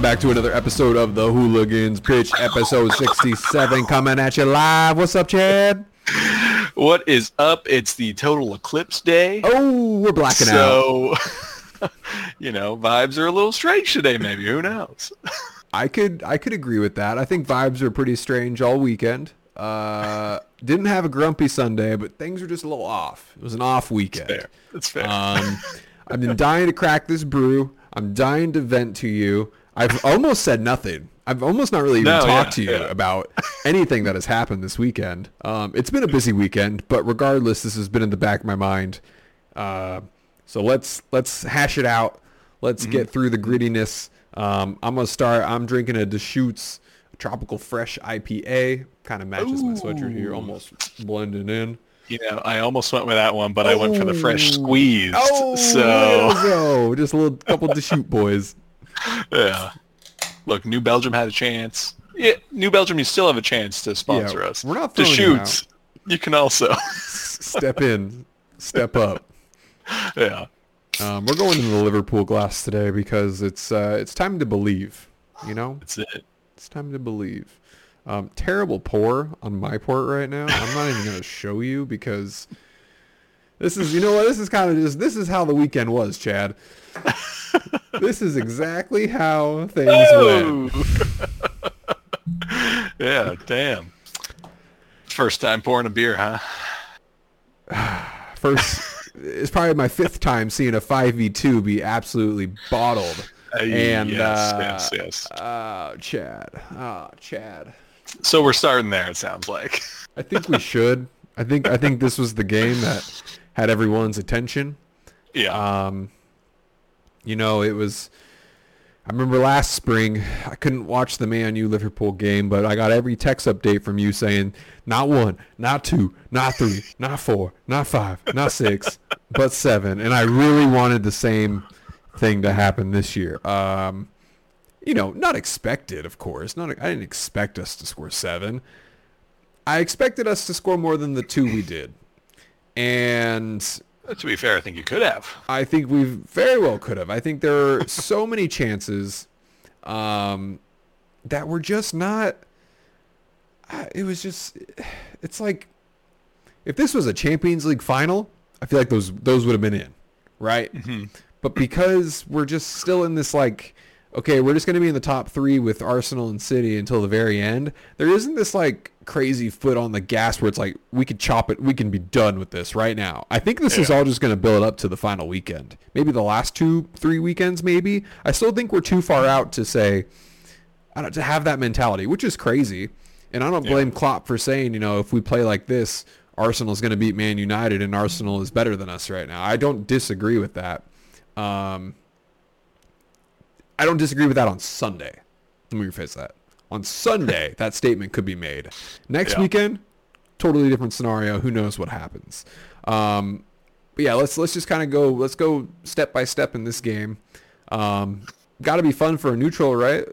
welcome back to another episode of the Hooligans Pitch, episode 67, coming at you live. What's up, Chad? What is up? It's the total eclipse day. Oh, we're blacking out. So, vibes are a little strange today, maybe. Who knows? I could agree with that. I think vibes are pretty strange all weekend. Didn't have a grumpy Sunday, but things were just a little off. It was an off weekend. That's fair. I've been dying to crack this brew. I'm dying to vent to you. I've almost said nothing. I've almost not really even talked to you about anything that has happened this weekend. It's been a busy weekend, but regardless, this has been in the back of my mind. So let's hash it out. Let's get through the grittiness. I'm gonna start. I'm drinking a Deschutes Tropical Fresh IPA. Kind of matches my sweatshirt here, almost blending in. I almost went with that one, but I went for the fresh squeezed. So just a little couple Deschutes boys. Yeah. Look, New Belgium had a chance. Yeah, New Belgium, you still have a chance to sponsor us. We're not throwing Deschutes, you can also step in, step up. Yeah. We're going to the Liverpool glass today because it's time to believe. That's it. It's time to believe. Terrible pour on my port right now. I'm not even going to show you because this is, this is kind of just, this is how the weekend was, Chad. This is exactly how things went. Yeah, damn. First time pouring a beer, huh? It's probably my fifth time seeing a 5v2 be absolutely bottled. Yes. Chad. So we're starting there, it sounds like. I think we should. I think this was the game that had everyone's attention. Yeah. It was. I remember last spring, I couldn't watch the Man U Liverpool game, but I got every text update from you saying, not 1, not 2, not 3, not 4, not 5, not 6, but 7. And I really wanted the same thing to happen this year. Not expected, of course. I didn't expect us to score 7. I expected us to score more than the 2 we did. And to be fair, I think you could have. I think we very well could have. I think there are so many chances that were just not. It's like if this was a Champions League final, I feel like those would have been in, right? Mm-hmm. But because we're just still in this okay, we're just going to be in the top 3 with Arsenal and City until the very end. There isn't this crazy foot on the gas where it's we could chop it. We can be done with this right now. I think this is all just going to build up to the final weekend. Maybe the last 2-3 weekends, maybe. I still think we're too far out to say, to have that mentality, which is crazy. And I don't blame Klopp for saying, if we play like this, Arsenal is going to beat Man United and Arsenal is better than us right now. I don't disagree with that. I don't disagree with that on Sunday. Let me rephrase that. On Sunday, that statement could be made. Next weekend, totally different scenario. Who knows what happens? But yeah, let's just kind of go. Let's go step by step in this game. Got to be fun for a neutral, right?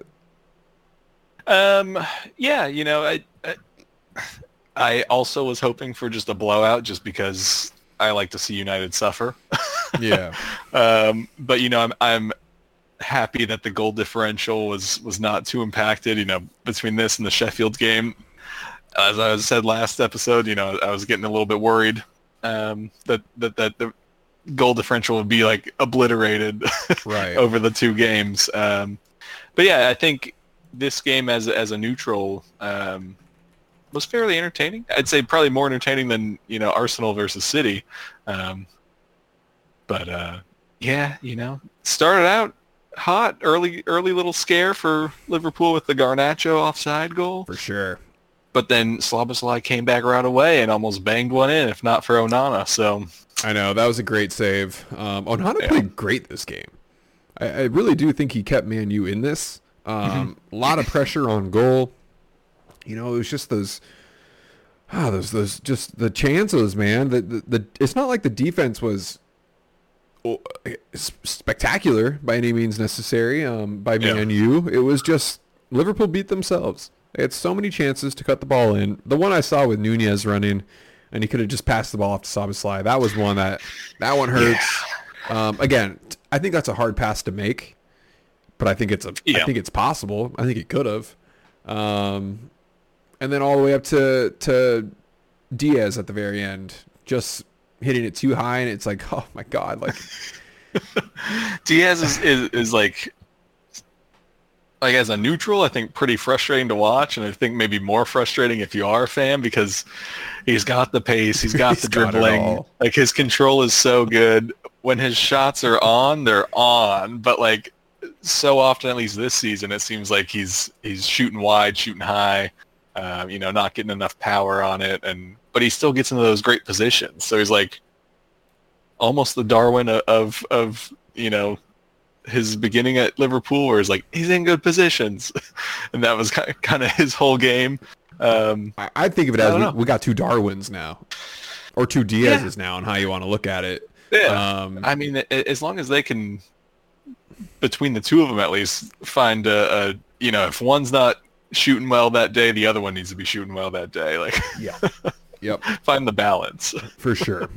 Yeah. I also was hoping for just a blowout, just because I like to see United suffer. Yeah. But I'm happy that the goal differential was not too impacted, between this and the Sheffield game. As I said last episode, I was getting a little bit worried that the goal differential would be obliterated right over the 2 games. But yeah, I think this game as a neutral was fairly entertaining. I'd say probably more entertaining than Arsenal versus City. But started out hot, early little scare for Liverpool with the Garnacho offside goal. For sure. But then Szoboszlai came back right away and almost banged one in, if not for Onana. So I know, that was a great save. Onana played great this game. I really do think he kept Man U in this. A lot of pressure on goal. It was just those just the chances, man. It's not like the defense was spectacular by any means necessary by Man U. It was just Liverpool beat themselves. They had so many chances to cut the ball in. The one I saw with Nunez running, and he could have just passed the ball off to Szoboszlai. That was one that one hurts. Again, I think that's a hard pass to make. but I think I think it's possible. I think he could have. And then all the way up to Diaz at the very end, just hitting it too high, and it's like, oh my god, like Diaz is like as a neutral, I think pretty frustrating to watch, and I think maybe more frustrating if you are a fan, because he's got the pace, he's got the dribbling, like his control is so good. When his shots are on, they're on, but like so often, at least this season, it seems like he's shooting wide, shooting high, not getting enough power on it, but he still gets into those great positions. So he's like almost the Darwin of his beginning at Liverpool, where he's like, he's in good positions. And that was kind of his whole game. I think of it as we got two Darwins now, or two Diaz's now, and how you want to look at it. Yeah. I mean, as long as they can, between the two of them at least, find if one's not shooting well that day, the other one needs to be shooting well that day. Like, yep. Find the balance. For sure.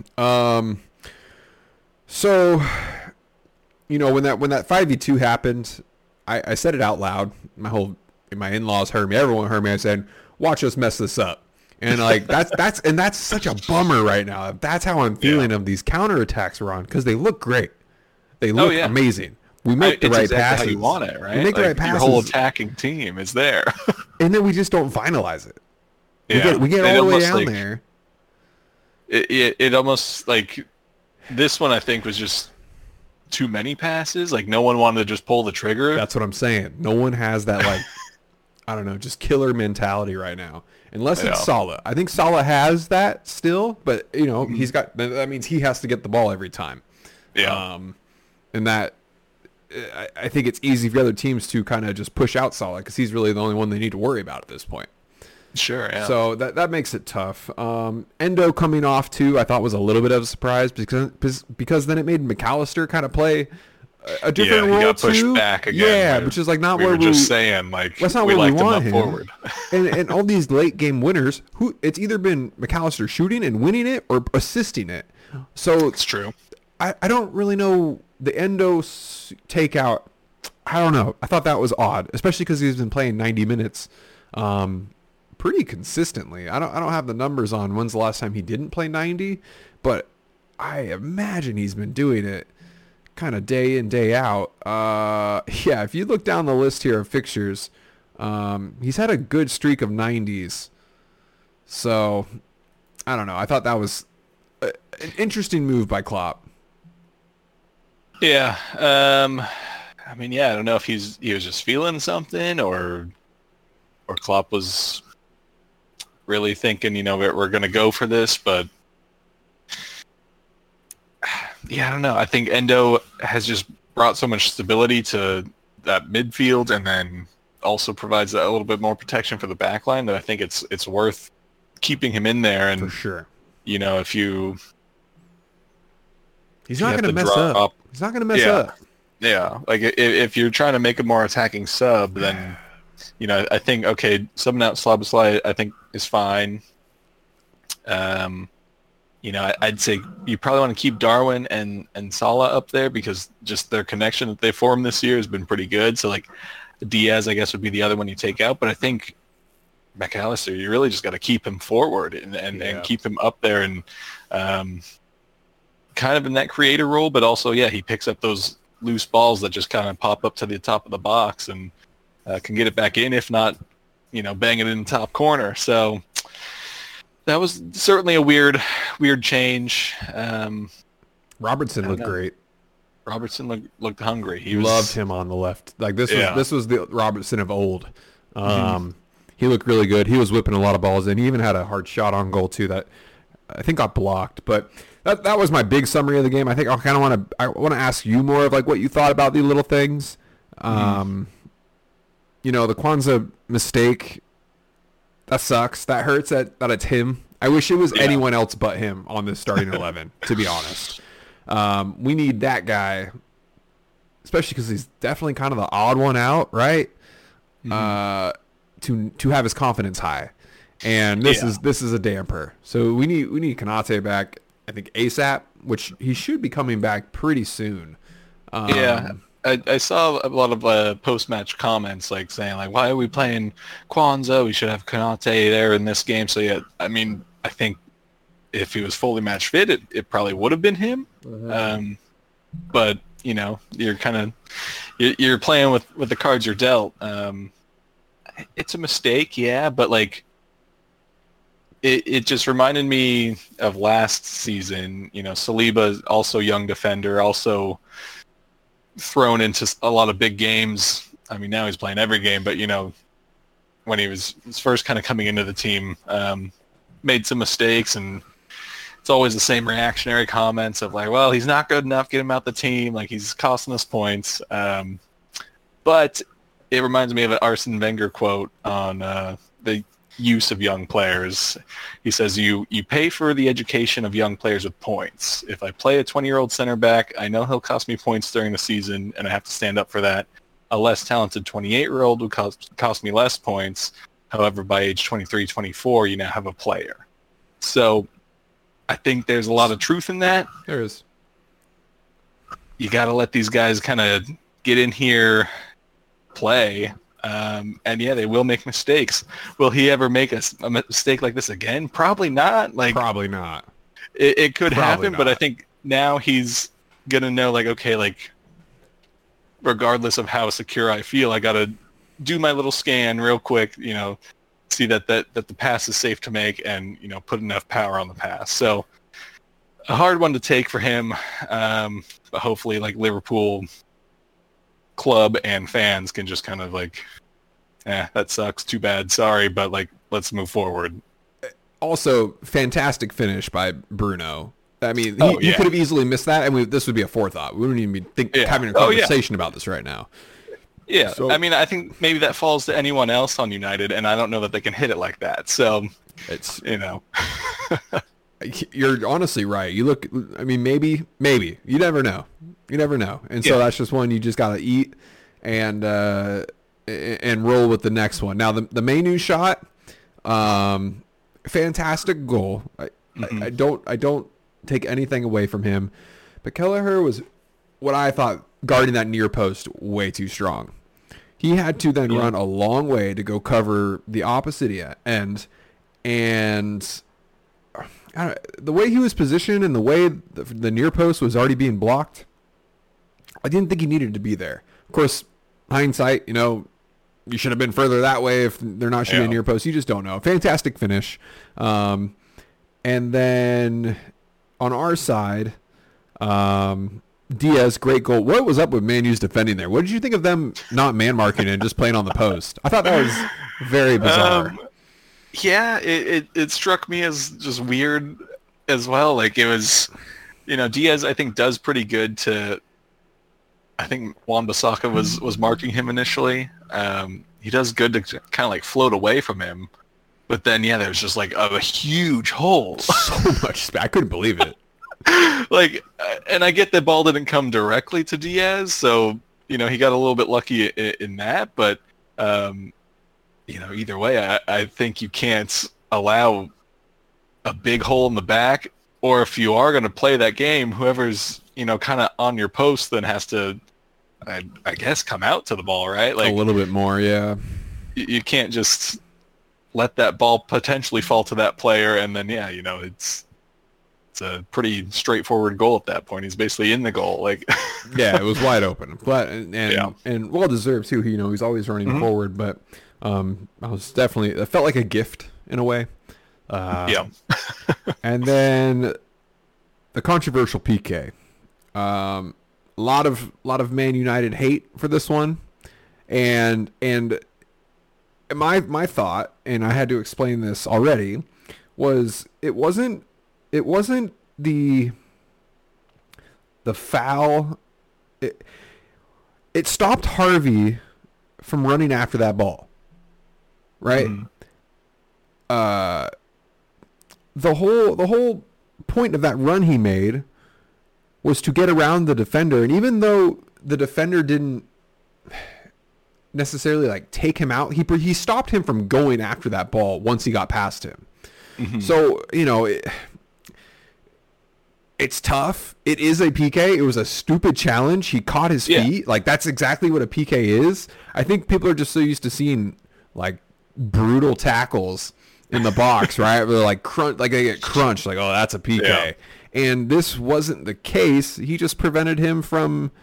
So, when that 5v2 happened, I said it out loud. My in-laws heard me. Everyone heard me. I said, "Watch us mess this up." And like that's such a bummer right now. That's how I'm feeling of these counterattacks we're on, because they look great. They look amazing. We make the right passes. How you want it, right? We make the right passes. Your whole attacking team is there. And then we just don't finalize it. We get all the way down there. It almost like this one, I think, was just too many passes. Like no one wanted to just pull the trigger. That's what I'm saying. No one has that like I don't know, just killer mentality right now. Unless it's Salah. I think Salah has that still, but he's got that means he has to get the ball every time. Yeah. And that I think it's easy for other teams to kind of just push out Salah, because he's really the only one they need to worry about at this point. Sure, yeah. So that makes it tough. Endo coming off too, I thought was a little bit of a surprise, because then it made McAllister kind of play a different role. He got pushed too. back again. Yeah, which is like not we where were just saying, like, that's not we where we liked want him up forward. and all these late game winners, it's either been McAllister shooting and winning it or assisting it. So it's true. I don't really know the Endo takeout. I don't know. I thought that was odd, especially because he's been playing 90 minutes pretty consistently. I don't have the numbers on when's the last time he didn't play 90, but I imagine he's been doing it kind of day in, day out. If you look down the list here of fixtures, he's had a good streak of 90s. So, I don't know. I thought that was an interesting move by Klopp. Yeah. I don't know if he was just feeling something, or Klopp was really thinking, we're going to go for this, but I don't know. I think Endo has just brought so much stability to that midfield, and then also provides a little bit more protection for the back line, that I think it's worth keeping him in there. And for sure, if he's not going to mess up. He's not going to mess up. Yeah, like if you're trying to make a more attacking sub, then I think subbing out Szoboszlai I think is fine. I'd say you probably want to keep Darwin and Salah up there, because just their connection that they formed this year has been pretty good. So like Diaz, I guess, would be the other one you take out. But I think McAllister, you really just got to keep him forward and keep him up there, and kind of in that creator role. But also, he picks up those loose balls that just kind of pop up to the top of the box and can get it back in, if not, bang it in the top corner. So that was certainly a weird change. Robertson looked great. Robertson looked hungry. He loved him on the left. Like this was the Robertson of old. He looked really good. He was whipping a lot of balls in. He even had a hard shot on goal too that I think got blocked. But that was my big summary of the game. I think I want to ask you more of like what you thought about the little things. The Kwanzaa mistake, that sucks. That hurts that it's him. I wish it was anyone else but him on this starting 11, to be honest. We need that guy, especially because he's definitely kind of the odd one out, right? To have his confidence high. And this is a damper. So we need Konate back, I think ASAP, which he should be coming back pretty soon. I saw a lot of post-match comments like saying like, why are we playing Kwanzaa? We should have Konate there in this game. So yeah, I mean, I think if he was fully match fit, it probably would have been him. But you know, you're playing with the cards you're dealt. It's a mistake, yeah, but like it just reminded me of last season. You know, Saliba is also young defender, also thrown into a lot of big games. I mean, now he's playing every game, but you know, when he was first kind of coming into the team, made some mistakes, and it's always the same reactionary comments of like, well, he's not good enough, get him out the team, like he's costing us points. But it reminds me of an Arsene Wenger quote on the use of young players. He says, you pay for the education of young players with points. If I play a 20-year-old center back, I know he'll cost me points during the season, and I have to stand up for that. A less talented 28-year-old would cost me less points. However, by age 23, 24, you now have a player. So I think there's a lot of truth in that. There is. You got to let these guys kind of get in here, play, and yeah, they will make mistakes. Will he ever make a mistake like this again? Probably not. Like, probably not. It could Probably happen, not. but I think now he's gonna know, like, okay, like, regardless of how secure I feel, I gotta do my little scan real quick, you know, see that the pass is safe to make, and you know, put enough power on the pass. So a hard one to take for him, but hopefully, like, Liverpool club and fans can just kind of like, that sucks, too bad, sorry, but like, let's move forward. Also, fantastic finish by Bruno. I mean, he Yeah. could have easily missed that, and this would be a forethought. We wouldn't even be having a conversation about this right now. Yeah, So- I mean, I think maybe that falls to anyone else on United, and I don't know that they can hit it like that. So, It's you know, you're honestly right. You look, I mean, maybe you never know. You never know, and so Yeah. that's just one you just gotta eat and roll with the next one. Now the Mainu shot, fantastic goal. I don't take anything away from him, but Kelleher was what I thought guarding that near post way too strong. He had to then run a long way to go cover the opposite end, and the way he was positioned and the way the near post was already being blocked, I didn't think he needed to be there. Of course, hindsight, you know, you should have been further that way if they're not shooting a near post. You just don't know. Fantastic finish. And then on our side, Diaz, great goal. What was up with Man U's defending there? What did you think of them not man marking and just playing on the post? I thought that was very bizarre. yeah, it struck me as just weird as well. Like, it was, you know, Diaz, I think, does pretty good to, I think Wan-Bissaka was marking him initially. He does good to kind of like float away from him. But then, yeah, there's just like a huge hole. So much space. I couldn't believe it. Like, and I get the ball didn't come directly to Diaz, so, you know, he got a little bit lucky in that. But, you know, either way, I think you can't allow a big hole in the back. Or if you are going to play that game, whoever's, you know, kind of on your post then has to, I guess, come out to the ball, right? Like, A little bit more, yeah. you can't just let that ball potentially fall to that player, and then, yeah, you know, it's a pretty straightforward goal at that point. He's basically in the goal, like. Yeah, it was wide open, but and well deserved too. You know, he's always running forward, but I was definitely, it felt like a gift in a way. Yeah. And then the controversial PK. A lot of Man United hate for this one, and my thought, and I had to explain this already, was it wasn't the foul. It stopped Harvey from running after that ball, right? The whole point of that run he made was to get around the defender, and even though the defender didn't necessarily like take him out, he stopped him from going after that ball once he got past him. So, you know, It's tough. It is a PK. It was a stupid challenge. He caught his feet. Like, that's exactly what a PK is. I think people are just so used to seeing, like, brutal tackles in the box, right? Where they're like, they get crunched. Like, oh, that's a PK. Yeah. And this wasn't the case. He just prevented him from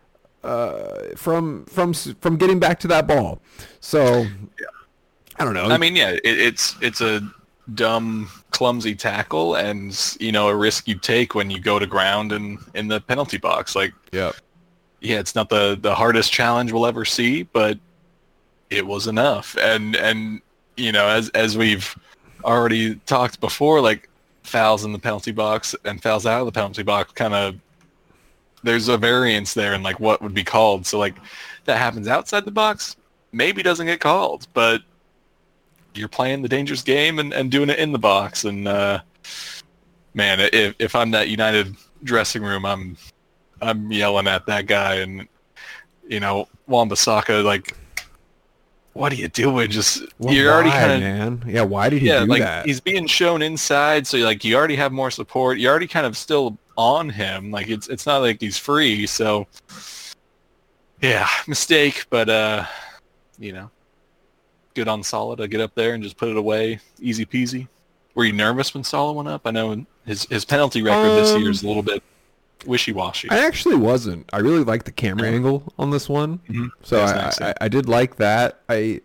getting back to that ball. So, I don't know. I mean, yeah, it's a dumb, clumsy tackle, and a risk you take when you go to ground in the penalty box. Like, yeah, it's not the hardest challenge we'll ever see, but it was enough. And as we've already talked before, like, fouls in the penalty box and fouls out of the penalty box, kind of, there's a variance there in like what would be called. So like that happens outside the box, maybe doesn't get called, but you're playing the dangerous game and doing it in the box. And man, if I'm that United dressing room, I'm yelling at that guy, and Wan-Bissaka, like, what are you doing? You're already kind of, man. Yeah, why did he do like, that? He's being shown inside, so like you already have more support. You're already kind of still on him. Like it's not like he's free. So yeah, mistake, but good on Salah to get up there and just put it away, easy peasy. Were you nervous when Salah went up? I know his penalty record this year is a little bit wishy-washy. I actually wasn't. I really liked the camera angle on this one. Mm-hmm. So I did like that. It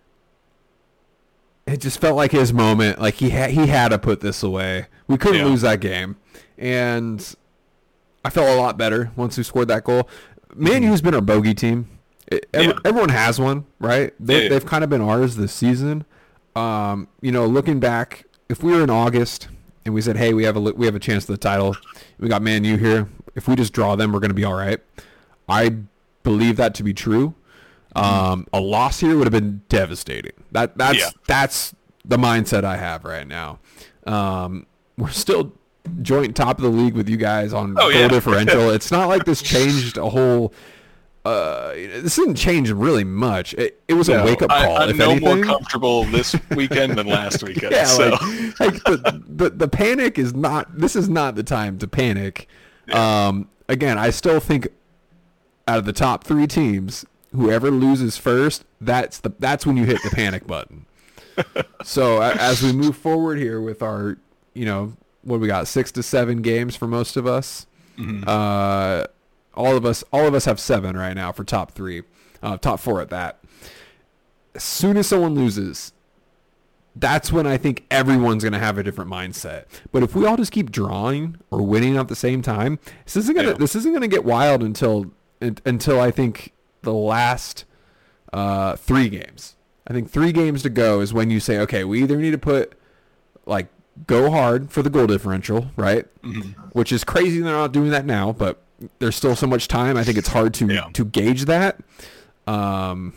just felt like his moment. Like he had to put this away. We couldn't lose that game. And I felt a lot better once we scored that goal. Man U's been our bogey team. Everyone has one, right? They've kind of been ours this season. Looking back, if we were in August and we said, hey, we have a chance to the title, we got Man U here, if we just draw them, we're going to be all right. I believe that to be true. A loss here would have been devastating. That's the mindset I have right now. We're still joint top of the league with you guys on goal differential. It's not like this changed a whole this didn't change really much. It was a wake-up call. I'm more comfortable this weekend than last weekend. Yeah, so. like the panic is not. This is not the time to panic. Yeah. Again, I still think out of the top three teams, whoever loses first, that's when you hit the panic button. So as we move forward here with our, what we got, 6 to 7 games for most of us. Mm-hmm. All of us have 7 right now for top 3, top 4 at that. As soon as someone loses, that's when I think everyone's going to have a different mindset. But if we all just keep drawing or winning at the same time, this isn't going to get wild until I think the last 3 games. I think 3 games to go is when you say, okay, we either need to go hard for the goal differential, right? Mm-hmm. Which is crazy they're not doing that now, but there's still so much time. I think it's hard to gauge that. Or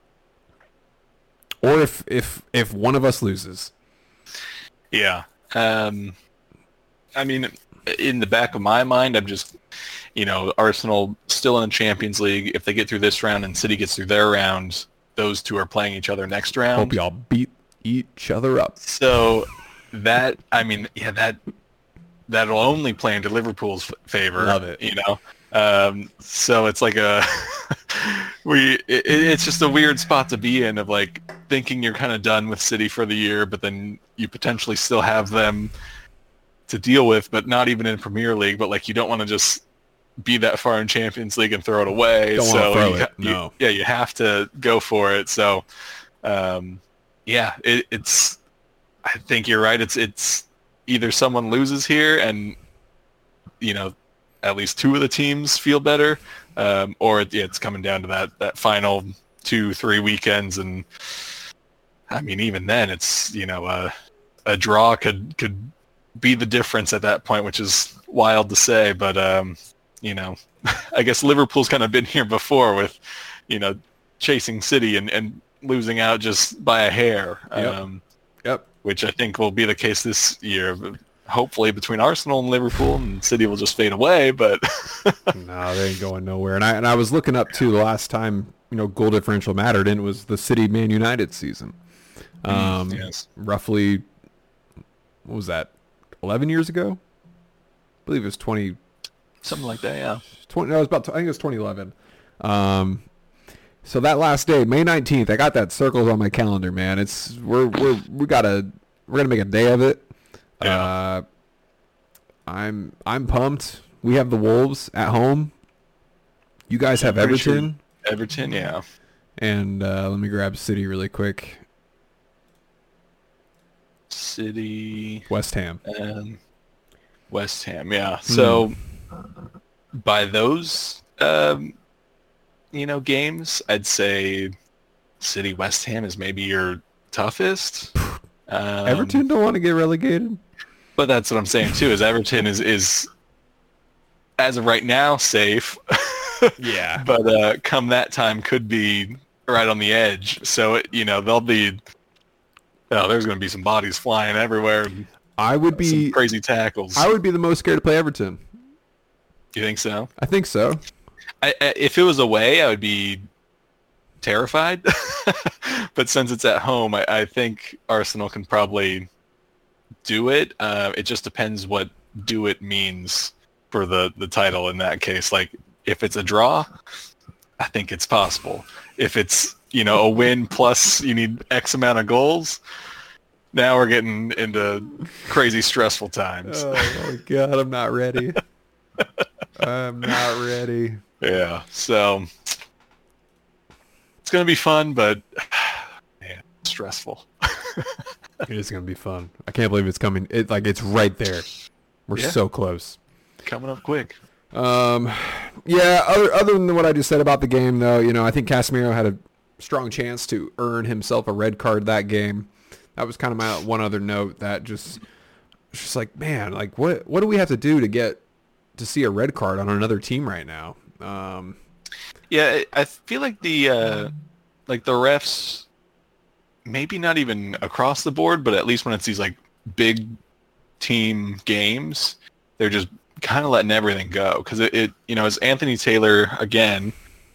if one of us loses. Yeah. I mean, in the back of my mind, I'm just, Arsenal still in the Champions League. If they get through this round and City gets through their round, those two are playing each other next round. Hope y'all beat each other up. So that'll only play into Liverpool's favor. Love it. So it's like it's just a weird spot to be in, of like thinking you're kind of done with City for the year, but then you potentially still have them to deal with, but not even in Premier League. But like, you don't want to just be that far in Champions League and throw it away. Don't want to throw it. No. You have to go for it. So, it's. I think you're right. It's either someone loses here and, at least 2 of the teams feel better, or it's coming down to that final 2-3 weekends. And I mean, even then it's, a draw could be the difference at that point, which is wild to say. But, I guess Liverpool's kind of been here before with, chasing City and losing out just by a hair. Yep. Which I think will be the case this year. Hopefully between Arsenal and Liverpool, and City will just fade away, but no, they ain't going nowhere. And I was looking up too the last time, goal differential mattered, and it was the City Man United season. Yes. Roughly, what was that, 11 years ago? believe it was 20, Something like that, yeah. 20 no, it was about, I think it was 2011. So that last day, May 19th, I got that circles on my calendar, man. We're gonna make a day of it. Yeah. I'm pumped. We have the Wolves at home. You guys have Pretty sure Everton. Everton, yeah. And let me grab City really quick. City. West Ham. And West Ham, yeah. So by those, games, I'd say City West Ham is maybe your toughest. Everton don't want to get relegated. But that's what I'm saying too. Is Everton is as of right now safe. Yeah. But come that time could be right on the edge. So they'll be. Oh, there's going to be some bodies flying everywhere. I would be some crazy tackles. I would be the most scared to play Everton. You think so? I think so. If it was away, I would be terrified. But since it's at home, I think Arsenal can probably do it. It just depends what do it means for the title in that case. Like, if it's a draw, I think it's possible. If it's, a win plus you need X amount of goals, now we're getting into crazy stressful times. Oh, my God. I'm not ready. I'm not ready. Yeah, so it's going to be fun, but man, stressful. It is going to be fun. I can't believe it's coming. It's right there. We're so close. Coming up quick. Yeah, other than what I just said about the game, though, I think Casemiro had a strong chance to earn himself a red card that game. That was kind of my one other note that just like, man, like what do we have to do to get to see a red card on another team right now? Yeah, I feel like the refs, maybe not even across the board, but at least when it's these like big team games, they're just kind of letting everything go because it's Anthony Taylor again.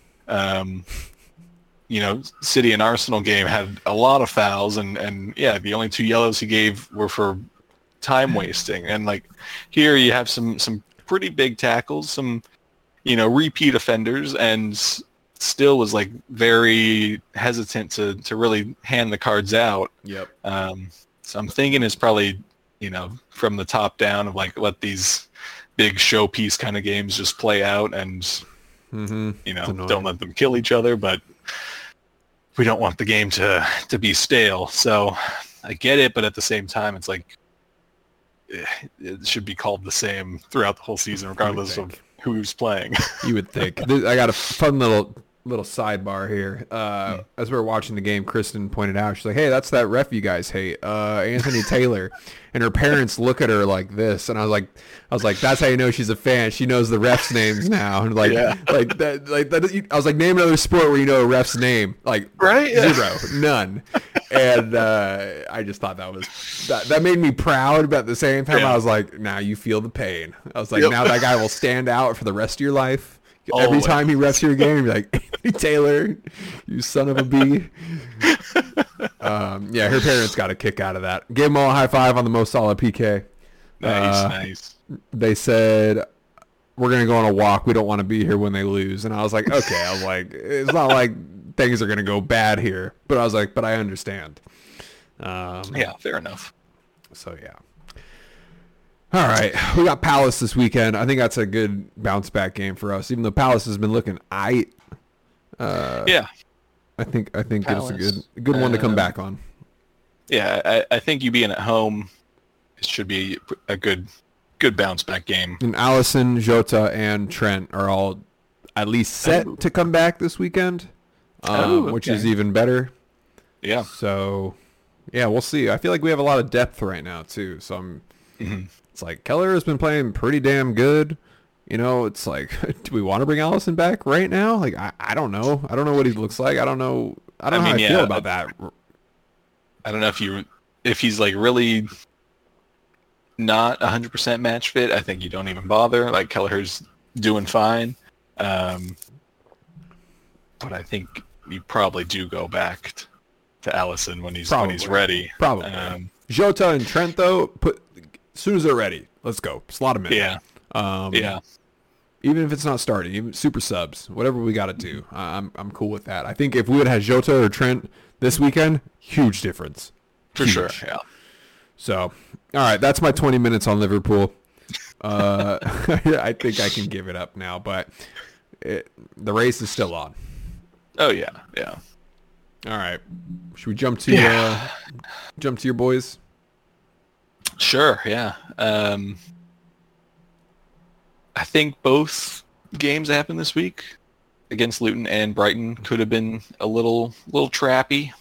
City and Arsenal game had a lot of fouls and yeah, the only 2 yellows he gave were for time wasting. And like here you have some pretty big tackles, some repeat offenders, and still was like very hesitant to really hand the cards out. Yep. So I'm thinking it's probably from the top down of like let these big showpiece kind of games just play out and don't let them kill each other, but we don't want the game to be stale. So I get it, but at the same time it's like it should be called the same throughout the whole season regardless of who's playing. You would think. I got a fun little sidebar here. As we were watching the game, Kristen pointed out, she's like, hey, that's that ref you guys hate, Anthony Taylor. And her parents look at her like this, and I was like, that's how you know she's a fan. She knows the refs' names now. And that, I was like, name another sport where you know a ref's name. Like, right? Zero, none. And I just thought that made me proud, but at the same time, I was like, now you feel the pain. I was like, now that guy will stand out for the rest of your life. Always. Every time he refs your game, you're like, Anthony Taylor, you son of a bee. Yeah, her parents got a kick out of that. Gave them all a high five on the most solid PK. Nice. They said, we're going to go on a walk. We don't want to be here when they lose. And I was like, okay. I was like, it's not like things are going to go bad here. But I was like, but I understand. Yeah, fair enough. So, yeah. All right, we got Palace this weekend. I think that's a good bounce back game for us, even though Palace has been looking yeah, I think Palace, it's a good one to come back on. Yeah, I think you being at home, it should be a good bounce back game. And Alisson, Jota, and Trent are all at least set to come back this weekend, which is even better. Yeah. So, yeah, we'll see. I feel like we have a lot of depth right now too. So It's like Keller has been playing pretty damn good. It's like, do we want to bring Alisson back right now? Like, I don't know. I don't know what he looks like. I don't know how I feel about that. I don't know if he's like really not 100% match fit. I think you don't even bother. Like Kelleher's doing fine. But I think you probably do go back to Alisson when he's ready. Probably. Jota and Trent though, as soon as they're ready, let's go. Slot them in. Yeah. Yeah. Even if it's not starting, even super subs, whatever we got to do, I'm cool with that. I think if we would have had Jota or Trent this weekend, huge difference. For Huge. sure, yeah. So, all right, that's my 20 minutes on Liverpool. I think I can give it up now, but the race is still on. Oh, yeah, yeah. All right. Should we jump to your boys? Sure, yeah. I think both games that happened this week against Luton and Brighton could have been a little trappy,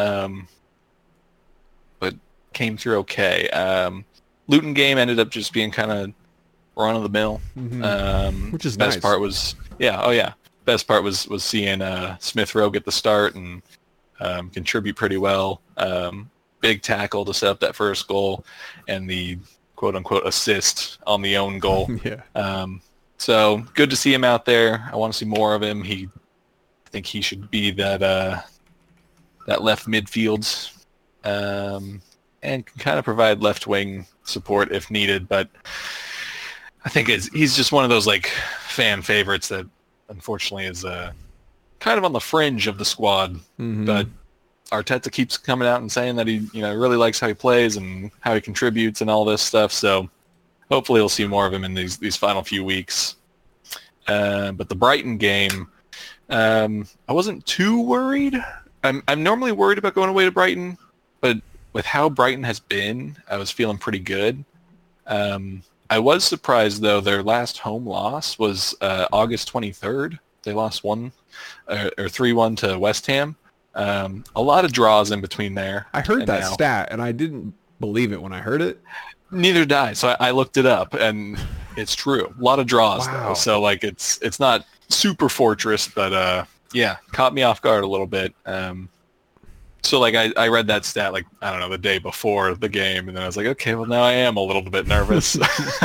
but came through okay. Luton game ended up just being kind of run of the mill, Which is best nice. part was best part was seeing Smith Rowe get the start and contribute pretty well. Big tackle to set up that first goal, and the quote-unquote assist on the own goal. Yeah. So good to see him out there. I want to see more of him. I think he should be that left midfield, and can kind of provide left wing support if needed. But I think he's just one of those like fan favorites that unfortunately is kind of on the fringe of the squad. But Arteta keeps coming out and saying that he, really likes how he plays and how he contributes and all this stuff. So hopefully we'll see more of him in these final few weeks. But the Brighton game, I wasn't too worried. I'm normally worried about going away to Brighton, but with how Brighton has been, I was feeling pretty good. I was surprised though. Their last home loss was August 23rd. They lost 3-1 to West Ham. A lot of draws in between there. I heard that stat, and I didn't believe it when I heard it. Neither did I. So I looked it up, and it's true. A lot of draws, Wow. though. So like it's not super fortress, but yeah, caught me off guard a little bit. So like I read that stat like I don't know the day before the game, and then I was like, okay, well now I am a little bit nervous.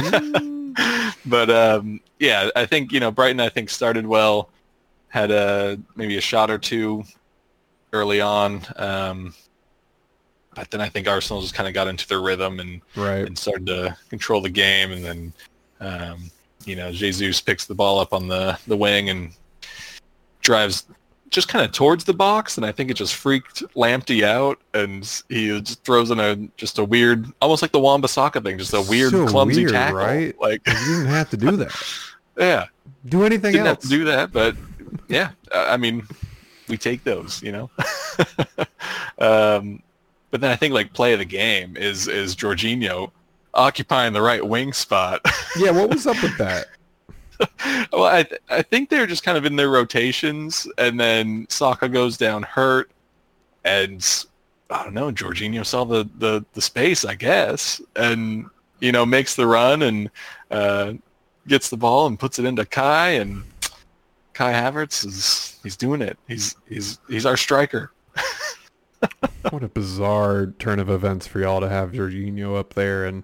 But yeah, I think Brighton I think started well, had maybe a shot or two early on, but then I think Arsenal just kind of got into their rhythm and started to control the game, and then Jesus picks the ball up on the wing and drives just kind of towards the box, and I think it just freaked Lamptey out, and he just throws in a weird, almost like the Wan-Bissaka thing, just a weird, clumsy tackle. Right? Like you didn't have to do that. Yeah, do anything didn't else. have to do that, but yeah, I mean, we take those, But then I think like play of the game is Jorginho occupying the right wing spot. Yeah, what was up with that? Well, I think they're just kind of in their rotations, and then Saka goes down hurt, and I don't know, Jorginho saw the space, I guess, and makes the run and gets the ball and puts it into Kai, and Kai Havertz he's doing it. He's our striker. What a bizarre turn of events for y'all to have Jorginho up there, and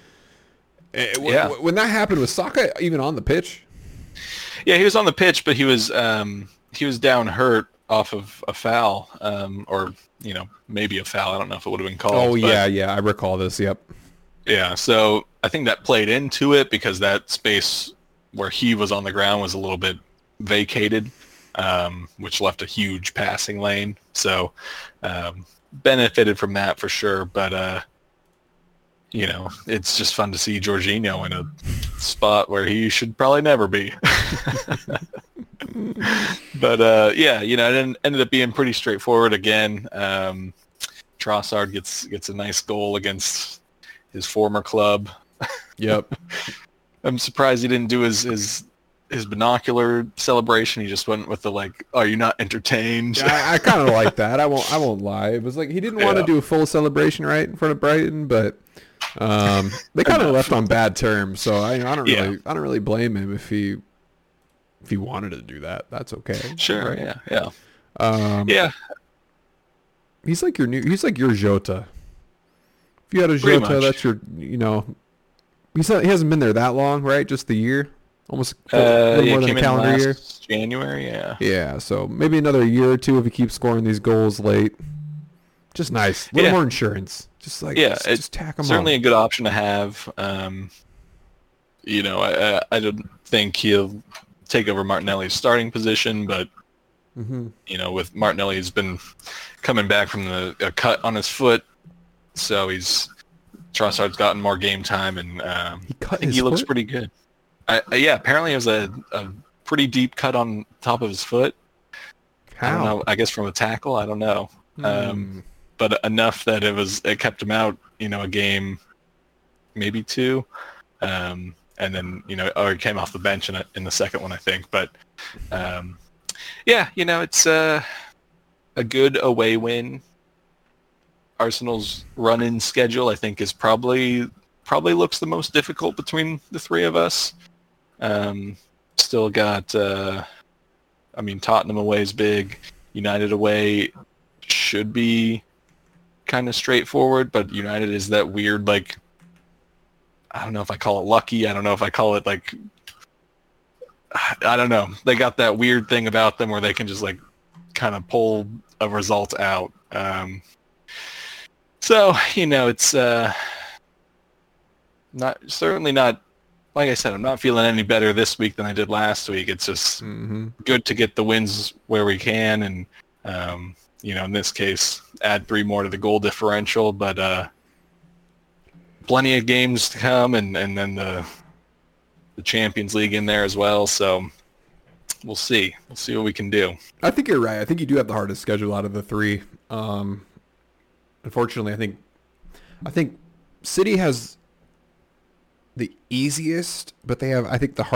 when that happened, was Saka even on the pitch? Yeah, he was on the pitch, but he was down hurt off of a foul, or maybe a foul. I don't know if it would have been called. Oh yeah, I recall this. Yep. Yeah, so I think that played into it because that space where he was on the ground was a little bit vacated, which left a huge passing lane. So benefited from that for sure, but it's just fun to see Jorginho in a spot where he should probably never be. But yeah, it ended up being pretty straightforward again. Trossard gets a nice goal against his former club. Yep. I'm surprised he didn't do his binocular celebration. He just went with the like, "Are you not entertained?" Yeah, I kind of like that. I won't lie. It was like he didn't want to do a full celebration right in front of Brighton, but they kind of left on bad terms. So I don't really blame him if he wanted to do that. That's okay. Sure. Right? Yeah. Yeah. He's like your Jota. If you had a Pretty Jota, much. that's your he hasn't been there that long, right? Just the year, almost a little more than came a in calendar year. last January. Yeah. Yeah, so maybe another year or two if he keeps scoring these goals late. Just nice. A little more insurance. Just like Yeah, just tack him certainly on. a good option to have. I don't think he'll take over Martinelli's starting position, but with Martinelli, he's been coming back from a cut on his foot, so Trossard's gotten more game time, and I think he looks pretty good. Yeah, apparently it was a pretty deep cut on top of his foot. How? I don't know. I guess from a tackle. I don't know. But enough that it kept him out. A game, maybe two, and then he came off the bench in the second one, I think. But yeah, it's a good away win. Arsenal's run-in schedule, I think, is probably looks the most difficult between the three of us. Still got, Tottenham away is big. United away should be kind of straightforward, but United is that weird, like, I don't know if I call it lucky. I don't know if I call it, like, I don't know. They got that weird thing about them where they can just, like, kind of pull a result out. So, it's certainly not, like I said, I'm not feeling any better this week than I did last week. It's just good to get the wins where we can and, in this case, add 3 more to the goal differential. But plenty of games to come and then the Champions League in there as well. So we'll see. We'll see what we can do. I think you're right. I think you do have the hardest schedule out of the 3. Unfortunately, I think City has the easiest, but they have, I think, the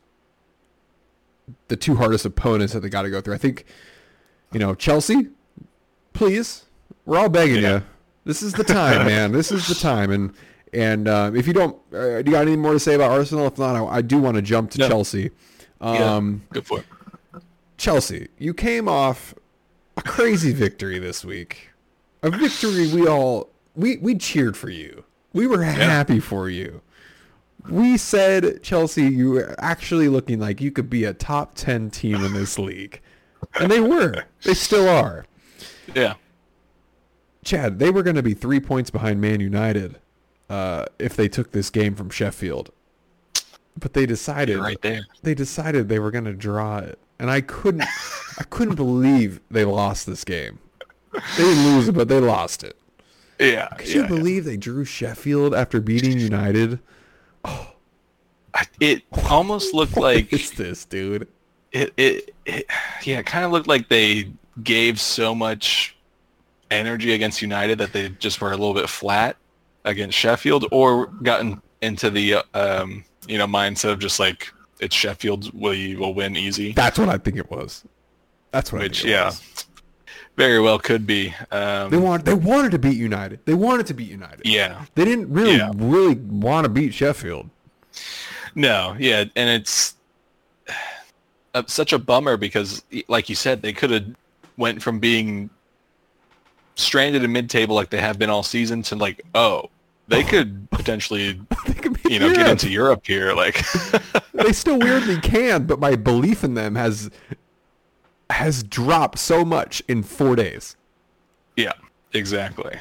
2 hardest opponents that they got to go through. I think, Chelsea, please, we're all begging you. This is the time, man. This is the time. And if you don't, do you got any more to say about Arsenal? If not, I do want to jump to Chelsea. Go for it. Chelsea, you came off a crazy victory this week. A victory we cheered for you. We were happy for you. We said, Chelsea, you were actually looking like you could be a top 10 team in this league. And they were. They still are. Yeah. Chad, they were going to be 3 points behind Man United if they took this game from Sheffield. But they decided right there. They decided they were going to draw it. And I couldn't believe they lost this game. They didn't lose it, but they lost it. Yeah. Could you believe they drew Sheffield after beating United? Oh. It almost looked like... What is this, dude? It kind of looked like they gave so much energy against United that they just were a little bit flat against Sheffield, or gotten into the mindset of just like, it's Sheffield, we will win easy. That's what I think it was. That's what I think it was. Very well could be. They wanted to beat United. They wanted to beat United. Yeah. They didn't really want to beat Sheffield. No, yeah, and it's such a bummer because, like you said, they could have went from being stranded in mid-table like they have been all season to like, they could potentially, get into Europe here. Like, they still weirdly can, but my belief in them has dropped so much in 4 days. Yeah, exactly.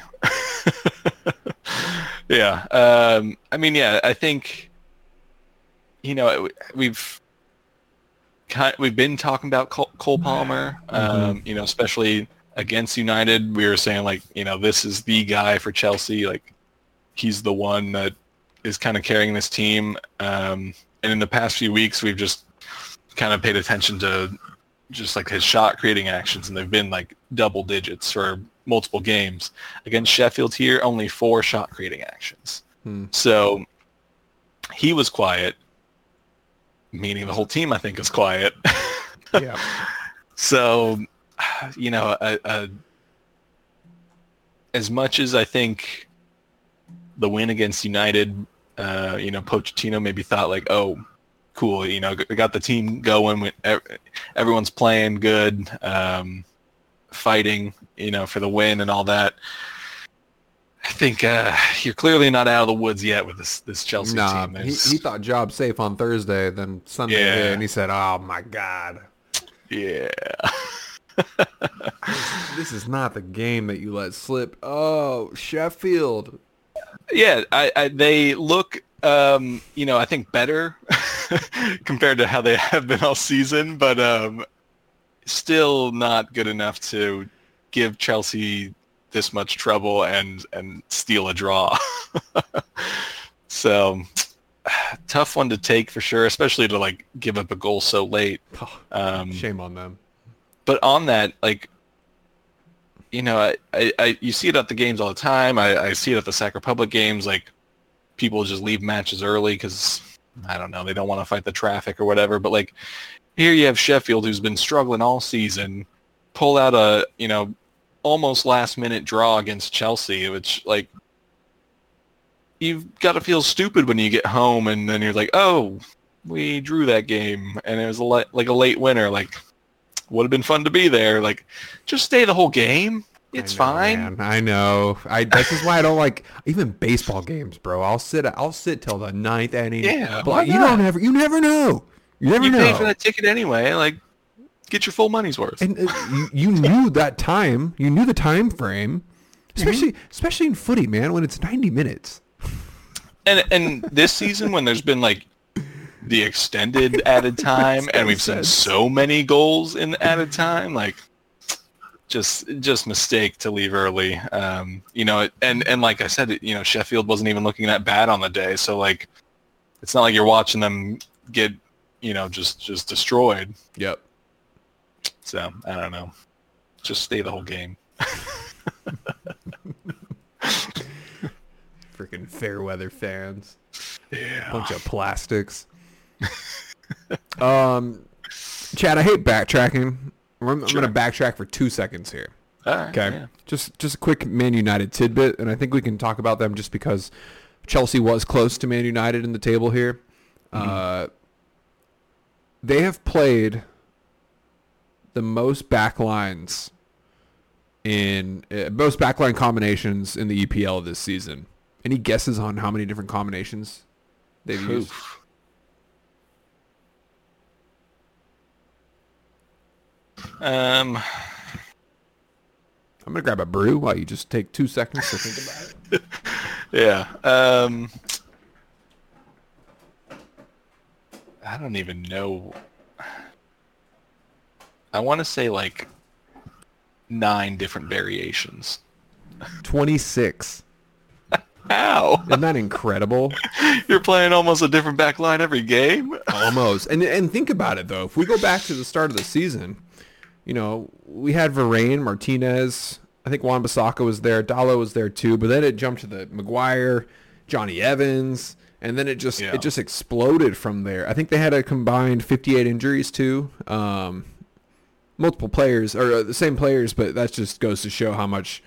Yeah. I think, we've been talking about Cole Palmer, especially against United. We were saying, like, this is the guy for Chelsea. Like, he's the one that is kind of carrying this team. And in the past few weeks, we've just kind of paid attention to just like his shot creating actions, and they've been like double digits for multiple games. Against Sheffield here, only 4 shot creating actions. So he was quiet, meaning the whole team, I think, is quiet. Yeah. So, as much as I think the win against United, Pochettino maybe thought like, oh, cool, we got the team going, everyone's playing good, fighting, for the win and all that. I think you're clearly not out of the woods yet with this Chelsea team. He thought job safe on Thursday, then Sunday hit, and he said, oh my God. Yeah. This is not the game that you let slip. Oh, Sheffield. Yeah, they look I think better compared to how they have been all season, but still not good enough to give Chelsea this much trouble and steal a draw. So tough one to take for sure, especially to like give up a goal so late. Shame on them. But on that, like, I you see it at the games all the time. I see it at the Sac Republic games. Like, people just leave matches early because, I don't know, they don't want to fight the traffic or whatever. But, like, here you have Sheffield, who's been struggling all season, pull out a, almost last-minute draw against Chelsea, which, like, you've got to feel stupid when you get home and then you're like, oh, we drew that game, and it was like a late winner. Like, would have been fun to be there. Like, just stay the whole game. It's fine. Man, I know. This is why I don't like even baseball games, bro. I'll sit till the ninth inning. Yeah, but you never know. You never know. You pay for that ticket anyway. Like, get your full money's worth. And you knew that time. You knew the time frame, especially in footy, man. When it's 90 minutes. And this season, when there's been like the extended added time, and we've seen so many goals in added time, like just mistake to leave early. And like I said, Sheffield wasn't even looking that bad on the day, so like it's not like you're watching them get just destroyed. Yep. So I don't know. Just stay the whole game. Freaking fair weather fans. Yeah. Bunch of plastics. Chad, I hate backtracking. I'm going to backtrack for 2 seconds here. All right, okay. Yeah. Just a quick Man United tidbit, and I think we can talk about them just because Chelsea was close to Man United in the table here. Mm-hmm. They have played the most backline combinations in the EPL this season. Any guesses on how many different combinations they've used? I'm gonna grab a brew while you just take 2 seconds to think about it. Yeah. I don't even know. I want to say like 9 different variations. 26. How? Isn't that incredible? You're playing almost a different back line every game? Almost. And think about it, though. If we go back to the start of the season, we had Varane, Martinez. I think Wan-Bissaka was there. Dalot was there, too. But then it jumped to the Maguire, Johnny Evans, and then it just exploded from there. I think they had a combined 58 injuries, too. Multiple players, or the same players, but that just goes to show how much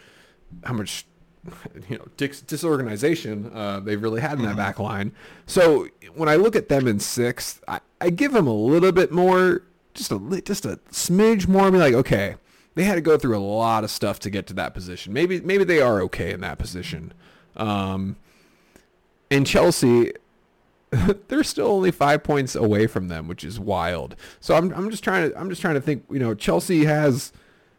disorganization they've really had in that back line. So when I look at them in 6th, I give them a little bit more, just a smidge more. I'm like, okay, they had to go through a lot of stuff to get to that position. Maybe they are okay in that position. And Chelsea, they're still only 5 points away from them, which is wild. So I'm just trying to think. Chelsea has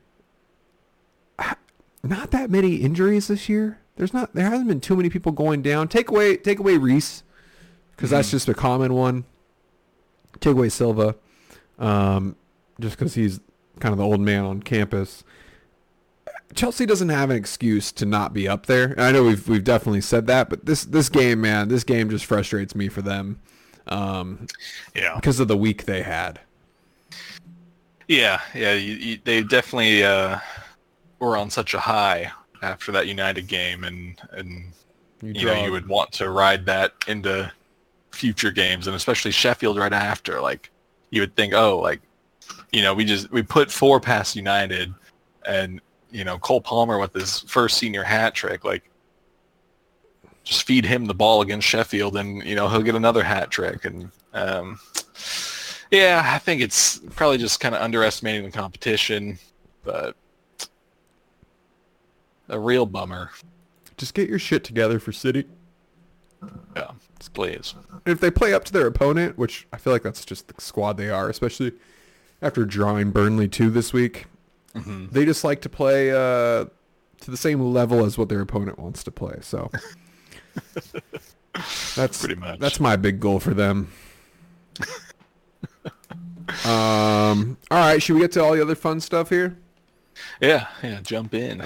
not that many injuries this year. There hasn't been too many people going down. Take away Reece, because that's just a common one. Take away Silva, just because he's kind of the old man on campus. Chelsea doesn't have an excuse to not be up there. And I know we've definitely said that, but this game just frustrates me for them. Because of the week they had. Yeah. They definitely were on such a high after that United game, and you would want to ride that into future games, and especially Sheffield right after. Like, you would think, we put 4 past United, and Cole Palmer with his first senior hat trick, like, just feed him the ball against Sheffield, and he'll get another hat trick. And I think it's probably just kind of underestimating the competition, but a real bummer. Just get your shit together for City. Yeah, please. If they play up to their opponent, which I feel like that's just the squad they are, especially after drawing Burnley 2 this week, they just like to play to the same level as what their opponent wants to play. So That's pretty much. That's my big goal for them. All right, should we get to all the other fun stuff here? Yeah, jump in.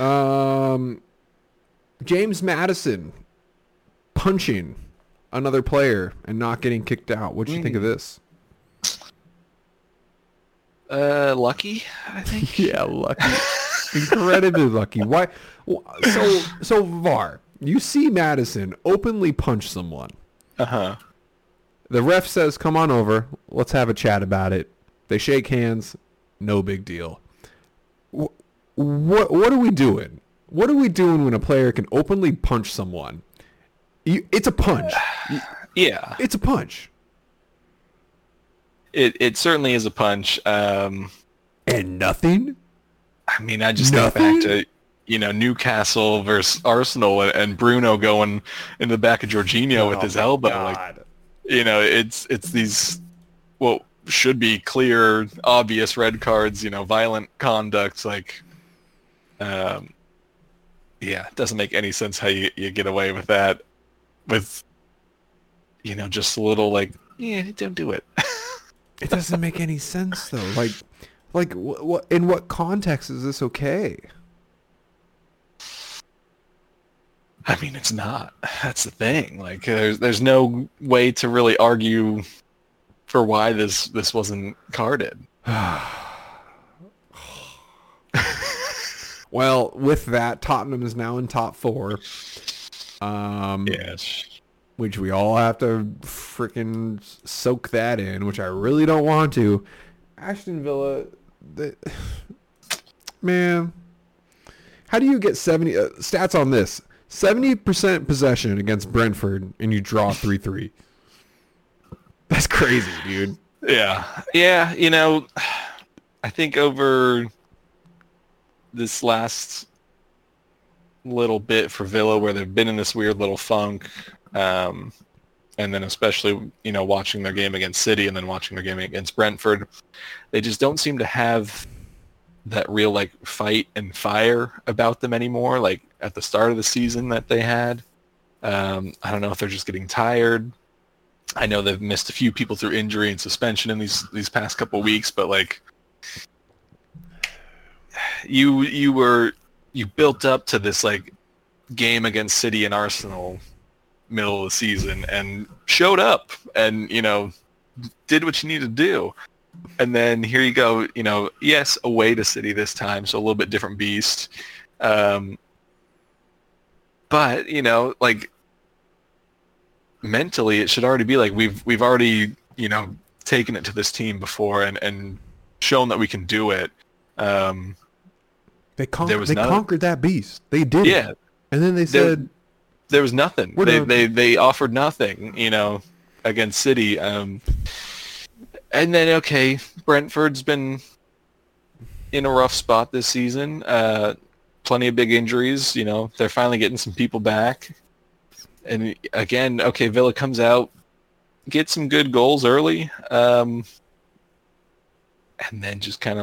James Madison punching another player and not getting kicked out. What do you think of this? Lucky, I think. Yeah, lucky. Incredibly lucky. Why? So VAR, you see Madison openly punch someone. Uh-huh. The ref says, "Come on over. Let's have a chat about it." They shake hands. No big deal. What are we doing? What are we doing when a player can openly punch someone? It's a punch. Yeah. It's a punch. It certainly is a punch. And nothing? I mean, I just think back to, Newcastle versus Arsenal and Bruno going in the back of Jorginho with his elbow. God. It's these what should be clear, obvious red cards, violent conduct. It doesn't make any sense how you get away with that with, just a little don't do it. It doesn't make any sense though. What in what context is this okay? I mean, it's not. That's the thing. There's no way to really argue for why this wasn't carded. Well, with that, Tottenham is now in top 4. Yes. Which we all have to freaking soak that in, which I really don't want to. Aston Villa, man, how do you get 70 stats on this? 70% possession against Brentford, and you draw 3-3. That's crazy, dude. Yeah. I think over this last little bit for Villa, where they've been in this weird little funk, and then especially, watching their game against City and then watching their game against Brentford, they just don't seem to have that real fight and fire about them anymore, like at the start of the season that they had. I don't know if they're just getting tired. I know they've missed a few people through injury and suspension in these past couple weeks, but you built up to this game against City and Arsenal middle of the season and showed up and did what you need to do, and then here you go, yes, away to City this time, so a little bit different beast, but mentally it should already be we've already taken it to this team before and shown that we can do it. They conquered that beast. They did. Yeah. It. And then they said there was nothing. They offered nothing, against City. And then, okay, Brentford's been in a rough spot this season. Plenty of big injuries. They're finally getting some people back. And again, okay, Villa comes out, gets some good goals early, and then just kind of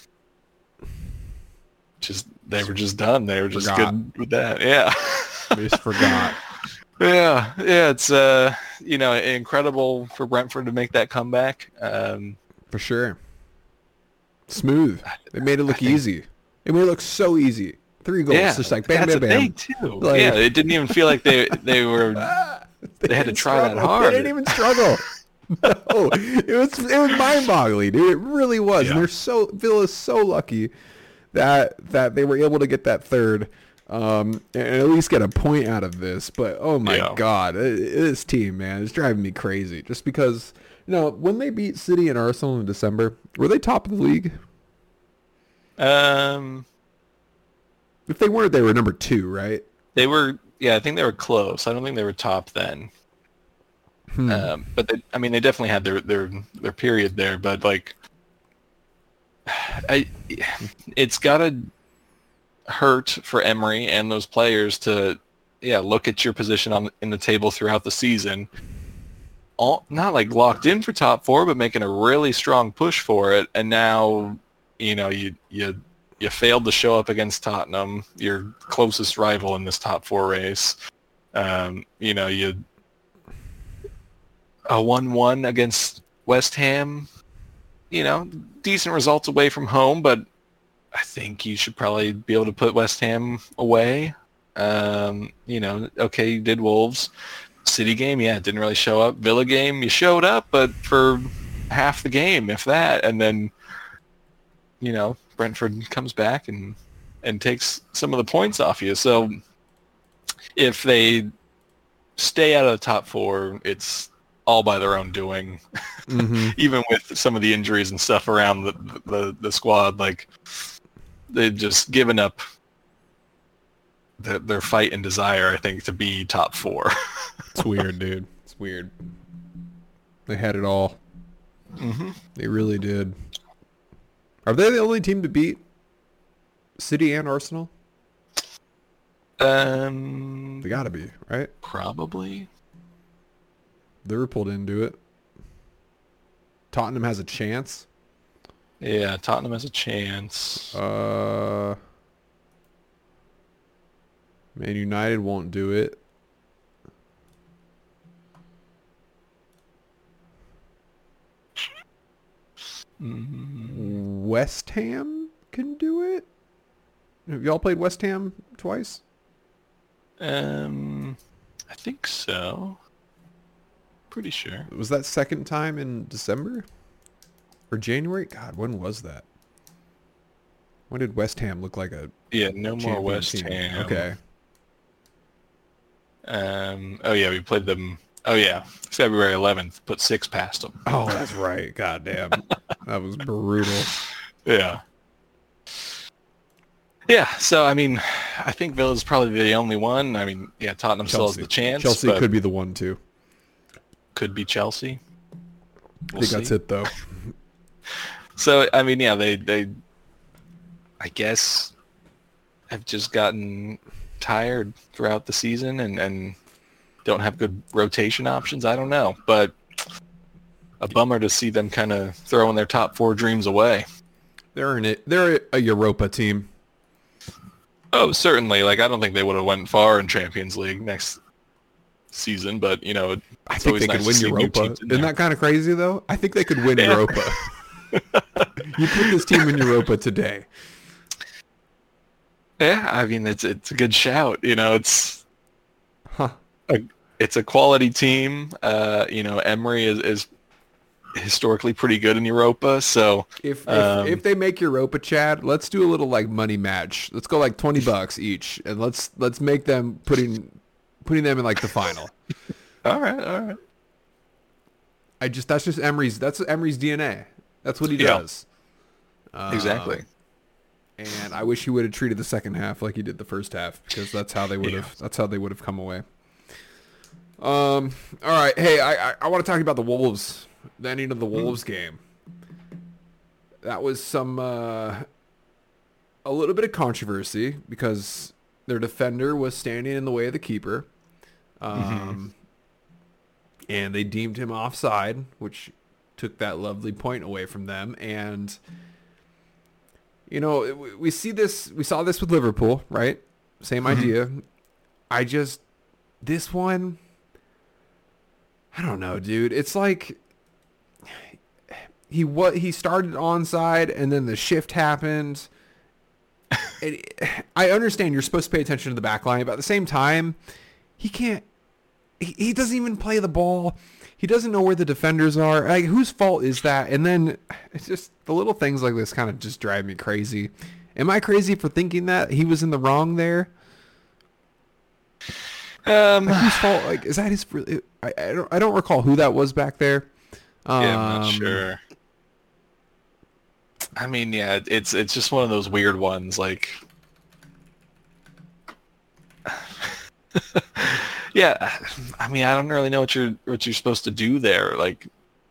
they were just done. They were just good with that. Yeah. They just forgot. Yeah. It's incredible for Brentford to make that comeback. For sure. Smooth. They made it look easy. It made it look so easy. 3 goals, just bam, that's bam, bam. A thing too. It didn't even feel like they were. They had to try that hard. They didn't even struggle. No, it was mind-boggling, dude. It really was. Yeah. And Villa's so lucky that they were able to get that third, and at least get a point out of this. But oh my God, this team, man, is driving me crazy. Just because, when they beat City and Arsenal in December, were they top of the league? If they weren't, they were number 2, right? They were. Yeah, I think they were close. I don't think they were top then. But they definitely had their period there. But it's gotta hurt for Emery and those players to look at your position in the table throughout the season, not locked in for top 4, but making a really strong push for it, and now you failed to show up against Tottenham, your closest rival in this top 4 race. a 1-1 against West Ham. You know, decent results away from home, but I think you should probably be able to put West Ham away. You know, okay, you did Wolves. City game, yeah, didn't really show up. Villa game, you showed up, but for half the game, if that. And then, you know, Brentford comes back and takes some of the points off you. So if they stay out of the top four, it's all by their own doing. Mm-hmm. Even with some of the injuries and stuff around the squad, like they've just given up their fight and desire, I think, to be top four. It's weird, dude. It's weird. They had it all. Mm-hmm. They really did. Are they the only team to beat City and Arsenal? They gotta be, right? Probably. Liverpool didn't do it. Tottenham has a chance. Yeah, Tottenham has a chance. Man United won't do it. West Ham can do it. Have y'all played West Ham twice? I think so. Pretty sure. Was that second time in December? Or January? God, when was that? When did West Ham look like a Yeah, no more champion West team? Ham. Okay. Oh yeah, we played them. Oh yeah, February 11th. Put 6 past them. Oh, that's right. God damn. That was brutal. Yeah. Yeah, so I mean, I think Villa's probably the only one. I mean, yeah, Tottenham still has the chance. Chelsea but could be the one too. could be Chelsea. I think that's it though. So I mean, yeah, they I guess have just gotten tired throughout the season and don't have good rotation options. I don't know, but a bummer to see them kind of throwing their top 4 dreams away. They're in it. They're a Europa team. Oh, certainly. Like, I don't think they would have went far in Champions League next season, but, you know, I it's think always they nice could to win see new Europa. teams in Isn't there. that kind of crazy though? I think they could win Europa. You put this team in Europa today. Yeah, I mean, it's a good shout. You know, it's Huh. it's a quality team. You know, Emery is historically pretty good in Europa, so If they make Europa, Chad, let's do a little like money match. Let's go like $20 each, and let's make them putting them in like the final. all right. That's Emery's DNA. That's what he Yeah. does. Exactly. And I wish he would have treated the second half like he did the first half, because that's how they would have. That's how they would have come away. All right. Hey, I want to talk about the Wolves. The ending of the Wolves game. That was some a little bit of controversy because their defender was standing in the way of the keeper, and they deemed him offside, which took that lovely point away from them. And you know, we saw this with Liverpool, right? Same idea. This one, I don't know, dude. It's like he started onside and then the shift happened. I understand you're supposed to pay attention to the back line, but at the same time, he doesn't even play the ball. He doesn't know where the defenders are. Like, whose fault is that? And then it's just the little things like this kind of just drive me crazy. Am I crazy for thinking that he was in the wrong there? Like, whose fault? Like, is that his? I don't recall who that was back there. Yeah, I'm not sure. I mean, yeah, it's just one of those weird ones. Like, yeah, I mean, I don't really know what you're supposed to do there. Like,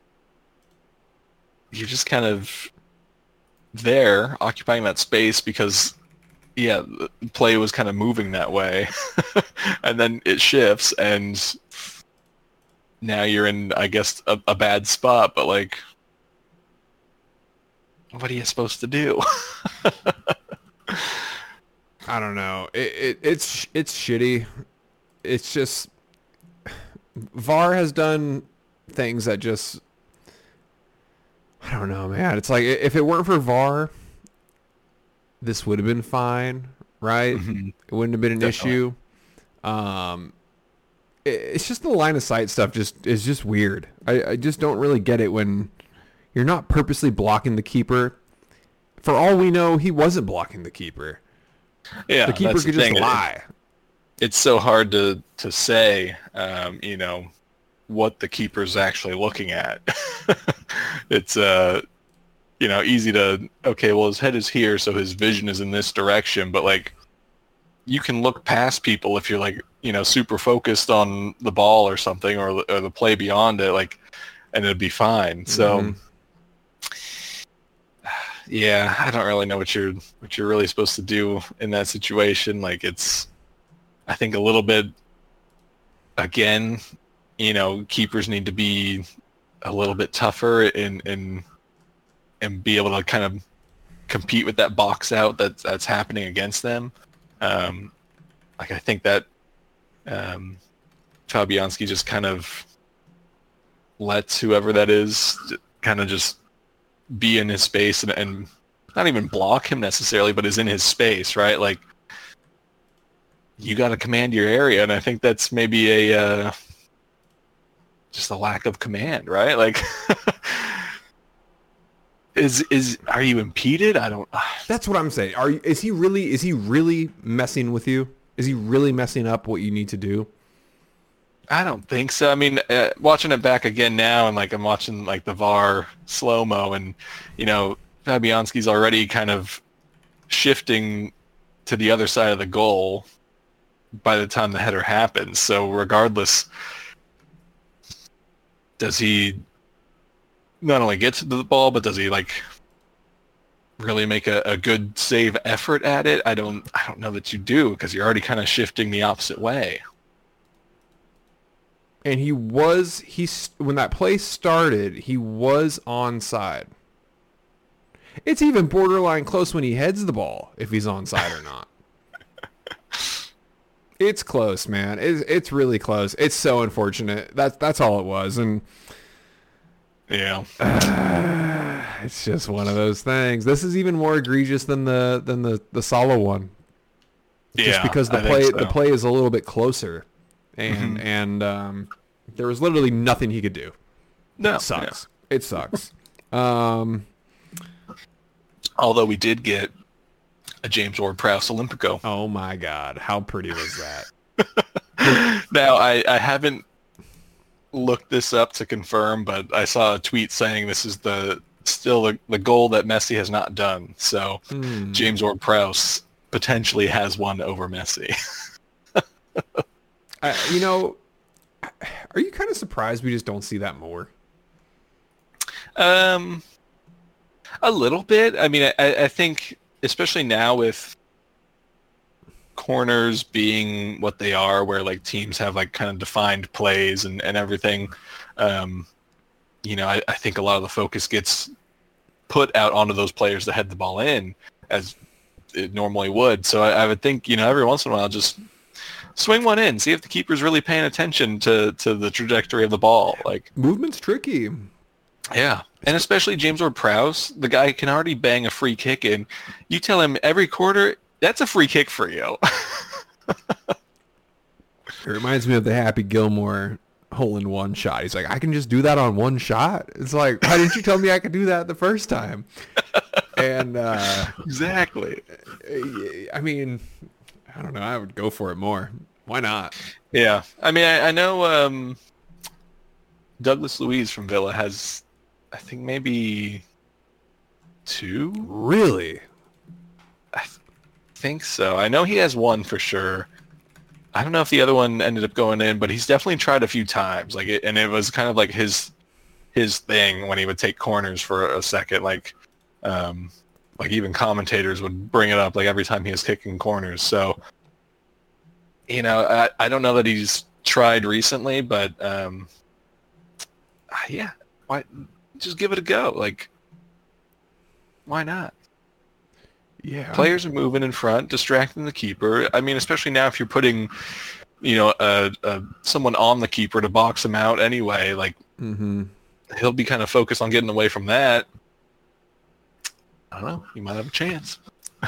you're just kind of there occupying that space because, yeah, the play was kind of moving that way, and then it shifts, and now you're in, I guess, a bad spot. But like, what are you supposed to do? I don't know. It's shitty. It's just VAR has done things that just, I don't know, man. It's like if it weren't for VAR, this would have been fine, right? Mm-hmm. It wouldn't have been an Definitely. issue. It's just the line of sight stuff is just weird. I just don't really get it when you're not purposely blocking the keeper. For all we know, he wasn't blocking the keeper. Yeah, The keeper that's could the just thing. lie. It's so hard to say, what the keeper's actually looking at. It's easy to, okay, well, his head is here, so his vision is in this direction, but like you can look past people if you're like, super focused on the ball or something, or the play beyond it, like, and it'd be fine. So yeah, I don't really know what you're really supposed to do in that situation. Like, it's, I think, a little bit, again, keepers need to be a little bit tougher and be able to kind of compete with that box out that's happening against them. Like, I think that Fabianski just kind of lets whoever that is kind of just be in his space and not even block him necessarily, but is in his space, right? Like, you got to command your area, and I think that's maybe a just a lack of command, right? Like, are you impeded? I don't. That's what I'm saying. Is he really messing with you? Is he really messing up what you need to do? I don't think so. I mean, watching it back again now, and like I'm watching like the VAR slow mo, and Fabianski's already kind of shifting to the other side of the goal by the time the header happens. So regardless, does he not only get to the ball, but does he like really make a good save effort at it? I don't know that you do, because you're already kind of shifting the opposite way. And when that play started, he was onside. It's even borderline close when he heads the ball, if he's onside or not. It's close, man. It's really close. It's so unfortunate. That's all it was, and yeah, it's just one of those things. This is even more egregious than the Salah one, just because the play is a little bit closer, and there was literally nothing he could do. No, it sucks. Yeah. It sucks. Although we did get a James Ward-Prowse Olympico. Oh my God, how pretty was that? Now, I haven't looked this up to confirm, but I saw a tweet saying this is still the goal that Messi has not done. So James Ward-Prowse potentially has one over Messi. Are you kind of surprised we just don't see that more? A little bit. I mean, I think, especially now with corners being what they are, where like teams have like kind of defined plays and everything, I think a lot of the focus gets put out onto those players that head the ball in, as it normally would. So I would think, every once in a while, just swing one in, see if the keeper's really paying attention to the trajectory of the ball. Like, movement's tricky. Yeah, and especially James Ward-Prowse, the guy can already bang a free kick in. You tell him every quarter, that's a free kick for you. It reminds me of the Happy Gilmore hole-in-one shot. He's like, I can just do that on one shot? It's like, why didn't you tell me I could do that the first time? And exactly. I mean, I don't know. I would go for it more. Why not? Yeah. I mean, I know Douglas Luiz from Villa has, I think, maybe 2? Really? I think so. I know he has one for sure. I don't know if the other one ended up going in, but he's definitely tried a few times. And it was kind of like his thing when he would take corners for a second. Like even commentators would bring it up like every time he was kicking corners. So, I don't know that he's tried recently, but yeah, why just give it a go? Like, why not? Yeah. Players are moving in front, distracting the keeper. I mean, especially now if you're putting, someone on the keeper to box him out anyway. Like, Mm-hmm. He'll be kind of focused on getting away from that. I don't know. He might have a chance.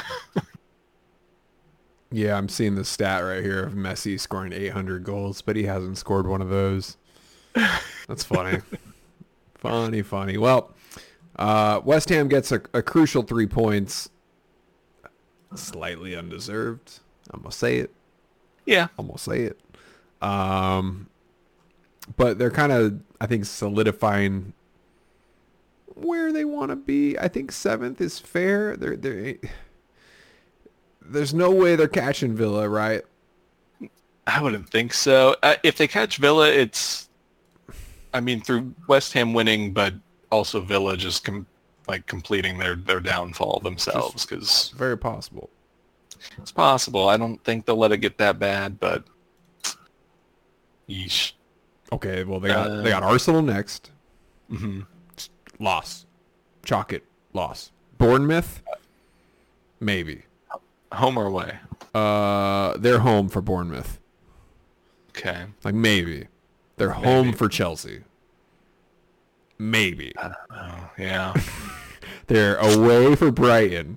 Yeah, I'm seeing the stat right here of Messi scoring 800 goals, but he hasn't scored one of those. That's funny. Funny. Well, West Ham gets a crucial 3 points. Slightly undeserved. I'm going to say it. Yeah. I'm going to say it. But they're kind of, I think, solidifying where they want to be. I think 7th is fair. There's no way they're catching Villa, right? I wouldn't think so. If they catch Villa, it's, through West Ham winning, but also Villa just completing their downfall themselves, because Very possible. it's possible. I don't think they'll let it get that bad, but yeesh. Okay, well, they got Arsenal next. Mm-hmm. Loss. Chalk it. Loss. Bournemouth? Maybe. Home or away? They're home for Bournemouth. Okay. Like, maybe. They're home for Chelsea. Maybe. I don't know. Yeah. They're away for Brighton.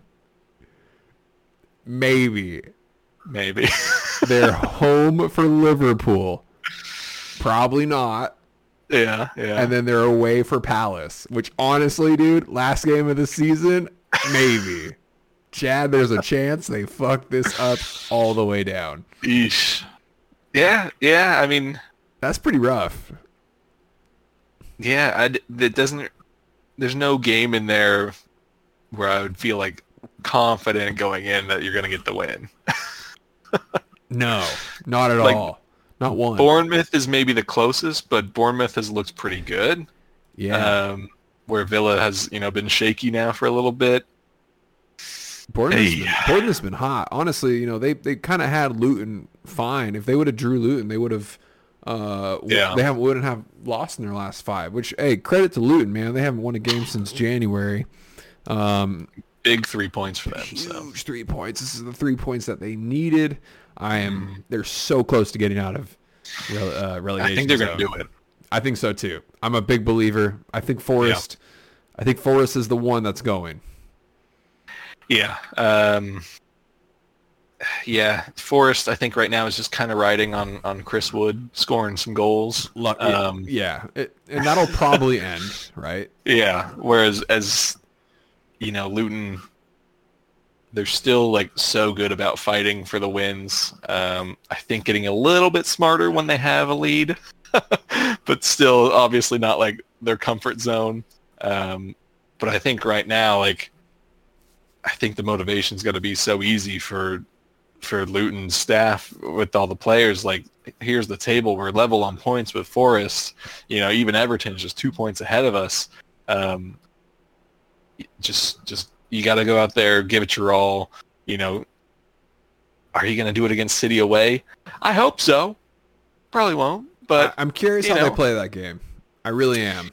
Maybe. They're home for Liverpool. Probably not. Yeah. And then they're away for Palace, which honestly, dude, last game of the season, maybe. Chad, there's a chance they fuck this up all the way down. Eesh. Yeah. That's pretty rough. Yeah. There's no game in there where I would feel like confident going in that you're going to get the win. No, not at all. Not one. Bournemouth is maybe the closest, but Bournemouth has looked pretty good. Yeah. Where Villa has, been shaky now for a little bit. Bournemouth's been hot. Honestly, they kind of had Luton fine. If they would have drew Luton, they would have wouldn't have lost in their last 5, which, hey, credit to Luton, man. They haven't won a game since January. Big 3 points for them. Huge 3 points. This is the 3 points that they needed. They're so close to getting out of relegation. I think they're going to do it. I think so too. I'm a big believer. I think Forest is the one that's going. Yeah. Forest, I think right now is just kind of riding on Chris Wood scoring some goals. And that'll probably end, right? Yeah. Whereas Luton, they're still so good about fighting for the wins. I think getting a little bit smarter when they have a lead, but still obviously not their comfort zone. But I think right now, I think the motivation's going to be so easy for Luton's staff with all the players. Here's the table. We're level on points with Forest. Even Everton's just 2 points ahead of us. Just you got to go out there, give it your all. Are you going to do it against City away? I hope so. Probably won't, but I'm curious how they play that game. I really am.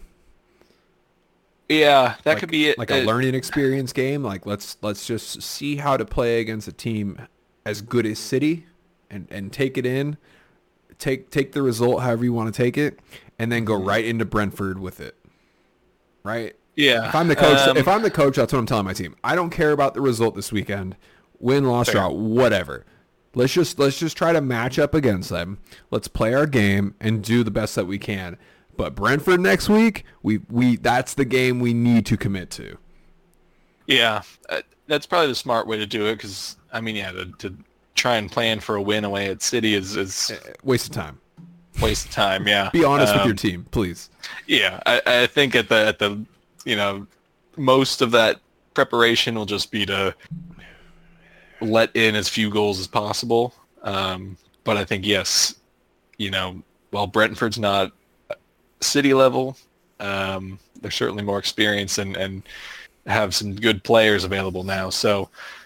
Yeah, that could be it. A learning experience game. Let's just see how to play against a team as good as City, and take it in. Take the result however you want to take it, and then go right into Brentford with it. Right? Yeah. If I'm the coach, that's what I'm telling my team. I don't care about the result this weekend. Win, loss, draw, whatever. Let's just try to match up against them. Let's play our game and do the best that we can. But Brentford next week, we that's the game we need to commit to. Yeah, that's probably the smart way to do it, because to try and plan for a win away at City is waste of time. Waste of time. Yeah. Be honest with your team, please. Yeah, I think at the most of that preparation will just be to let in as few goals as possible. But I think, yes, while Brentford's not City level, they're certainly more experienced and have some good players available now. So,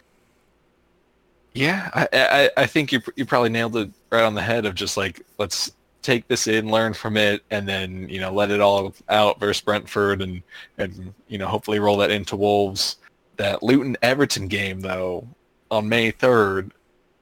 yeah, I think you probably nailed it right on the head of just let's take this in, learn from it, and then let it all out versus Brentford, and hopefully roll that into Wolves. That Luton Everton game though on May 3rd,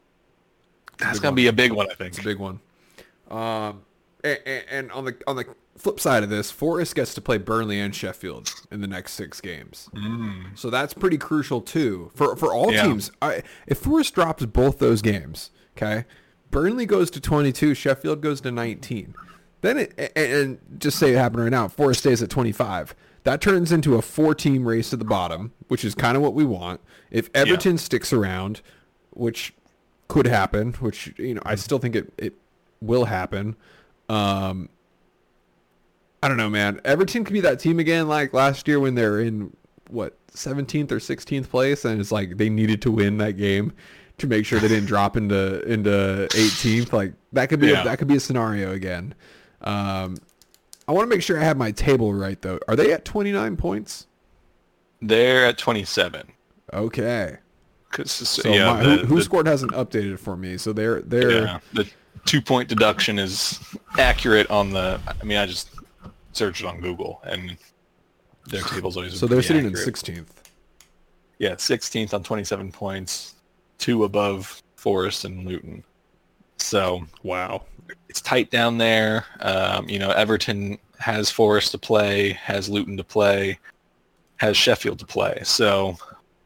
that's gonna be a big one. I think it's a big one. And on the flip side of this, Forest gets to play Burnley and Sheffield in the next 6 games. So that's pretty crucial too for all teams. If Forest drops both those games, okay, Burnley goes to 22, Sheffield goes to 19. Then and just say it happened right now, Forest stays at 25. That turns into a 4-team race to the bottom, which is kind of what we want. If Everton sticks around, which could happen, which I still think it will happen. I don't know, man. Everton could be that team again like last year when they're in 17th or 16th place, and it's like they needed to win that game to make sure they didn't drop into 18th. Like that could be a scenario again. I want to make sure I have my table right though. Are they at 29 points? They're at 27. Okay. So WhoScored hasn't updated for me, so they're the 2-point deduction is accurate on the. I mean, I just searched it on Google, and their table's always so they're sitting accurate. in 16th. Yeah, 16th on 27 points, 2 above Forest and Luton. So wow, it's tight down there. Everton has Forest to play, has Luton to play, has Sheffield to play. So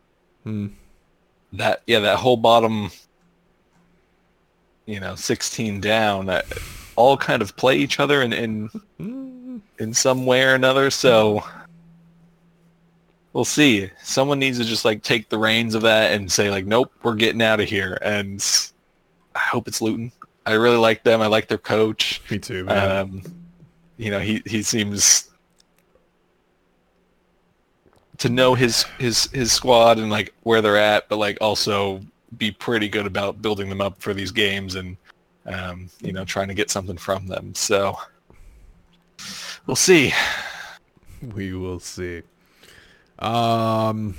that whole bottom, 16 down, that all kind of play each other in some way or another. So we'll see. Someone needs to just take the reins of that and say nope, we're getting out of here. And I hope it's Luton. I really like them. I like their coach. Me too, man. He seems to know his squad and where they're at, but also be pretty good about building them up for these games and trying to get something from them. So we'll see. We will see. Fulham,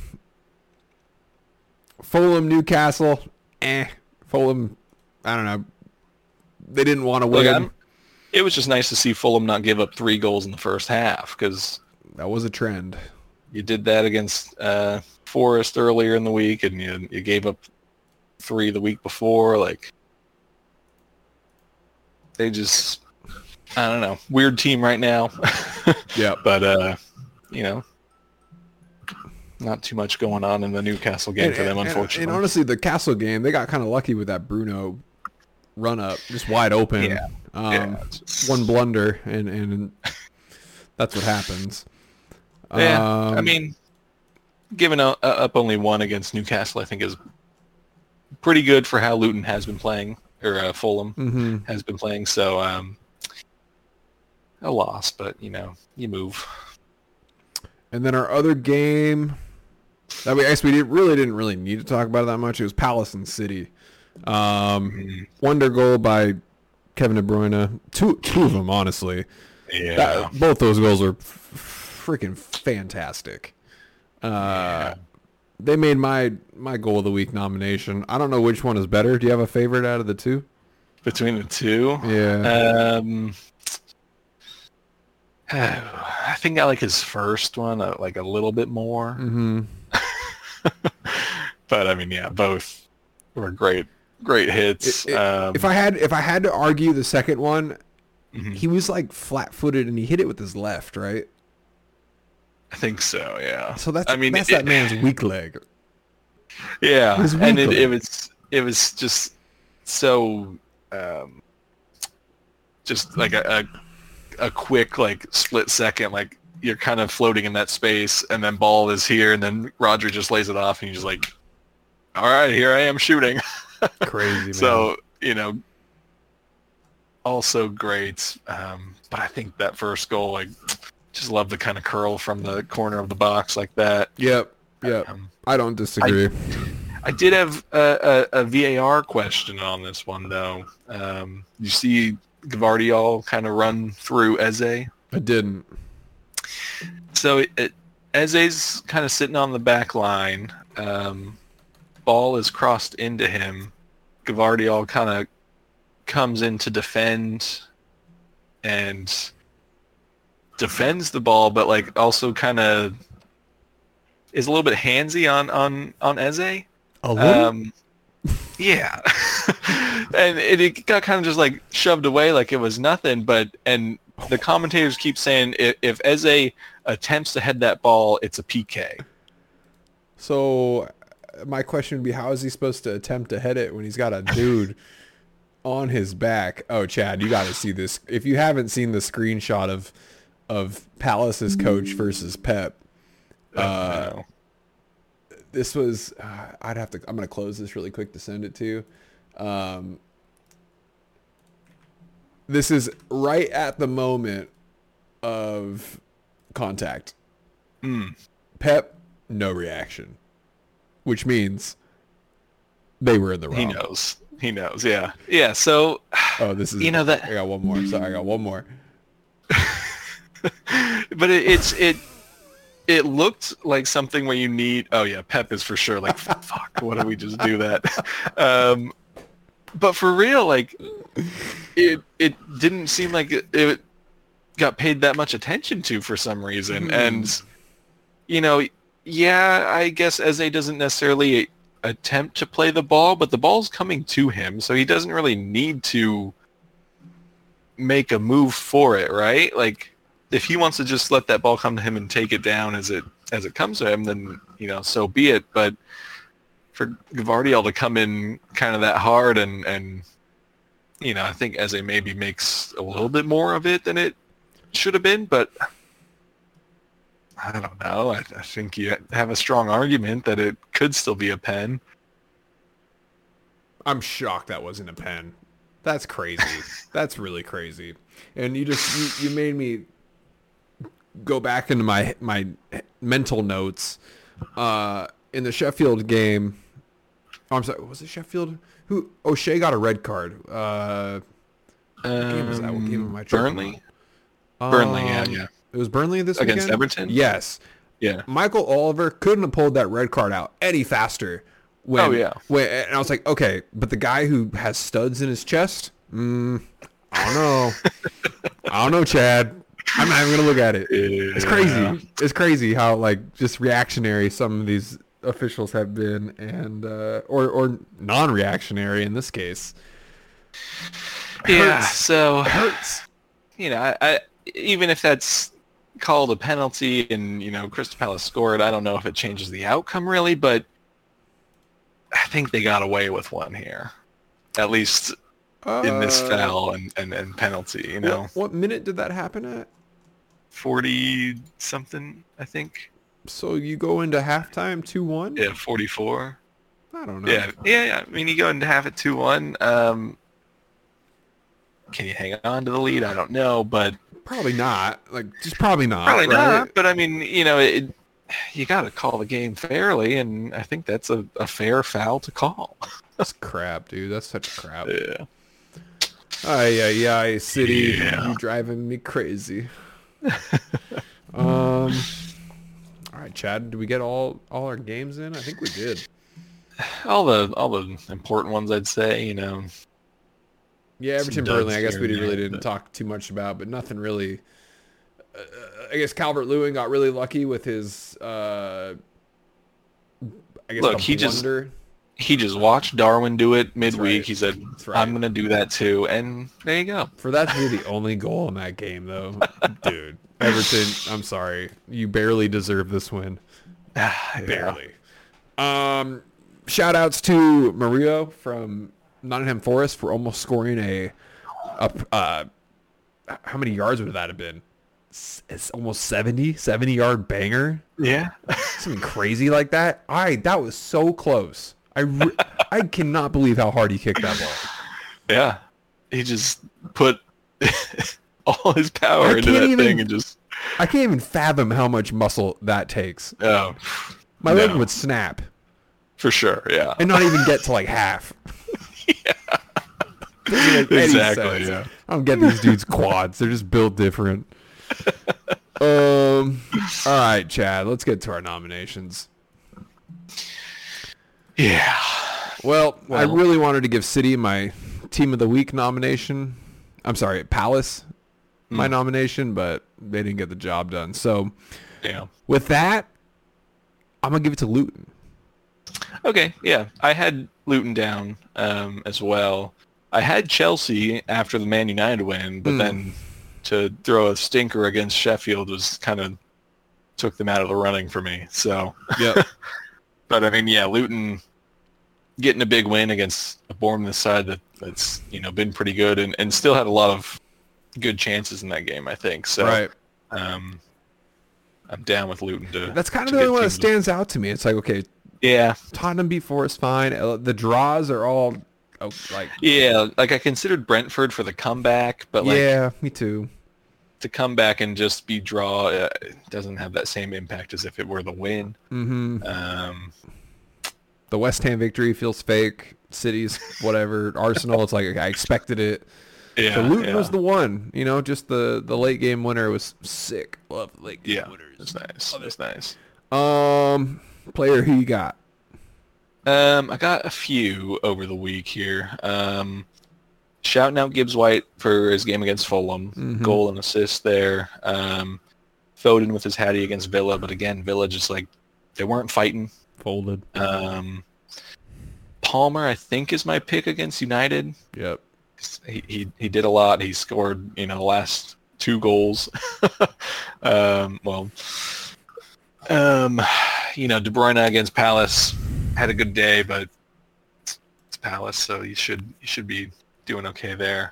Newcastle. Fulham, I don't know. They didn't want to win. It was just nice to see Fulham not give up 3 goals in the first half, because that was a trend. You did that against Forest earlier in the week, and you gave up 3 the week before. They just, I don't know, weird team right now. Yeah, but not too much going on in the Newcastle game for them, unfortunately. And honestly, the Castle game, they got kind of lucky with that Bruno run up, just wide open. One blunder, and that's what happens. I mean, giving up only 1 against Newcastle, I think, is pretty good for how Luton has been playing, or Fulham has been playing. So a loss, but you move. And then our other game that we really didn't need to talk about it that much. It was Palace and City. Wonder goal by Kevin De Bruyne. Two of them, honestly. Yeah. Both those goals are freaking fantastic. They made my goal of the week nomination. I don't know which one is better. Do you have a favorite out of the two? Between the two? Yeah. I think I like his first one a little bit more. But I mean, both were great hits. If I had to argue the second one, he was flat-footed and he hit it with his left, right? I think so, yeah. So that's that man's weak leg. Yeah, and it was just so just a quick split second, you're kind of floating in that space, and then ball is here, and then Roger just lays it off, and you're just all right, here I am shooting. Crazy, man. So also great, but I think that first goal, just love the kind of curl from the corner of the box like that. Yep. I don't disagree. I did have a VAR question on this one, though. You see Gvardiol kind of run through Eze? I didn't. So Eze's kind of sitting on the back line. Ball is crossed into him. Gvardiol kind of comes in to defend and defends the ball, but also kind of is a little bit handsy on Eze. A little? Yeah. And it got kind of just shoved away like it was nothing, and the commentators keep saying if Eze attempts to head that ball, it's a PK. So my question would be, how is he supposed to attempt to head it when he's got a dude on his back? Oh, Chad, you got to see this. If you haven't seen the screenshot of Palace's coach versus Pep, this was I'm going to close this really quick to send it to you. This is right at the moment of contact. Pep, no reaction, which means they were in the wrong. He knows. Yeah. So, this is, that I got one more. Sorry, I got one more. But it looked like something where you need. Oh yeah, Pep is for sure like, fuck. Why don't we just do that? But for real, like it didn't seem like it got paid that much attention to for some reason. And I guess Eze doesn't necessarily attempt to play the ball, but the ball's coming to him, so he doesn't really need to make a move for it, right? Like, if he wants to just let that ball come to him and take it down as it comes to him, then so be it. But for Gvardiol to come in kind of that hard and I think Eze maybe makes a little bit more of it than it should have been, but I don't know. I think you have a strong argument that it could still be a pen. I'm shocked that wasn't a pen. That's crazy. That's really crazy. And you made me go back into my mental notes. In the Sheffield game, I'm sorry, was it Sheffield? O'Shea got a red card. What game was that? What game am I Burnley? Burnley, yeah. It was Burnley this against weekend? Everton? Yes. Yeah. Michael Oliver couldn't have pulled that red card out any faster. And I was like, okay, but the guy who has studs in his chest, I don't know. I don't know, Chad. I'm not even going to look at it. Yeah. It's crazy. It's crazy how, like, just reactionary some of these officials have been, and or non-reactionary in this case. Yeah, so it hurts. I even if that's called a penalty and Crystal Palace scored, I don't know if it changes the outcome really, but I think they got away with one here, at least in this foul and penalty. What minute did that happen at? 40 something, I think. So you go into halftime 2-1? Yeah, 44. I don't know. Yeah. I mean, you go into half at 2-1. Can you hang on to the lead? I don't know, but probably not. Like, just probably not. Probably right? not. But I mean, you got to call the game fairly, and I think that's a fair foul to call. That's crap, dude. That's such crap. Yeah. Ay, City, you driving me crazy. All right, Chad. Did we get all our games in? I think we did. All the important ones, I'd say. Yeah, Everton Burnley. I guess we really didn't talk too much about, but nothing really. I guess Calvert-Lewin got really lucky with his. Look, he just watched Darwin do it midweek. Right. He said, "I'm going to do that too," and there you go. For that to be the only goal in that game, though, dude, Everton. I'm sorry, you barely deserve this win. Barely. Shout outs to Mario from Nottingham Forest for almost scoring a how many yards would that have been? It's almost 70 yard banger. Yeah. Something crazy like that. That was so close. I cannot believe how hard he kicked that ball. Yeah. He just put all his power into that thing and just... I can't even fathom how much muscle that takes. Oh. My leg would snap. For sure, yeah. And not even get to like half. Yeah. Exactly, yeah. I don't get these dudes' quads. They're just built different. All right, Chad. Let's get to our nominations. Yeah. Well, I really wanted to give City my Team of the Week nomination. I'm sorry, Palace my nomination, but they didn't get the job done. So, with that, I'm going to give it to Luton. Okay, yeah. I had Luton down as well. I had Chelsea after the Man United win, but then to throw a stinker against Sheffield was kind of took them out of the running for me. So, Yep. but I mean, yeah, Luton getting a big win against a Bournemouth side that's been pretty good and still had a lot of good chances in that game, I think. So, Right. I'm down with Luton to. That's kind of to the get only one that teams- stands out to me. It's like, okay, Yeah, Tottenham beat Forest fine. The draws are all like, yeah. Like I considered Brentford for the comeback, but like yeah, me too. to come back and just be draw it doesn't have that same impact as if it were the win. Mm-hmm. Um, The West Ham victory feels fake. City's whatever. Arsenal, it's like I expected it. yeah, So Luton yeah. was the one. Just the late game winner was sick. Love the late game Yeah, winners. it's nice. It's nice. Player who you got? I got a few over the week here. Shouting out Gibbs White for his game against Fulham, goal and assist there. Foden with his hattie against Villa, but again, Villa just like they weren't fighting. Folded. Palmer, I think, is my pick against United. Yep. He did a lot. He scored the last 2 goals. De Bruyne against Palace had a good day, but it's Palace, so you should be doing okay there.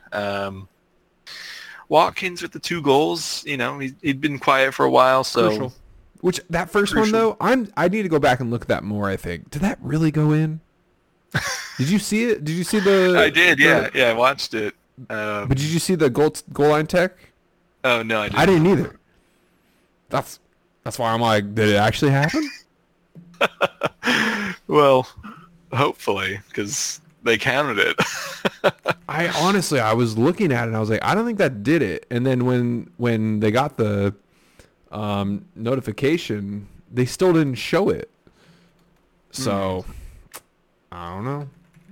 Watkins with the 2 goals. He'd been quiet for a while, so Crucial. Which that first one Crucial. though, I need to go back and look at that more. I think did that really go in? Did you see it? Did you see the? I did. Yeah, I watched it. But did you see the goal line tech? Oh no, I didn't. I didn't either. That's why I'm like, did it actually happen? Well, hopefully, because they counted it. I was looking at it and I was like, I don't think that did it. And then when they got the notification, they still didn't show it. So I don't know.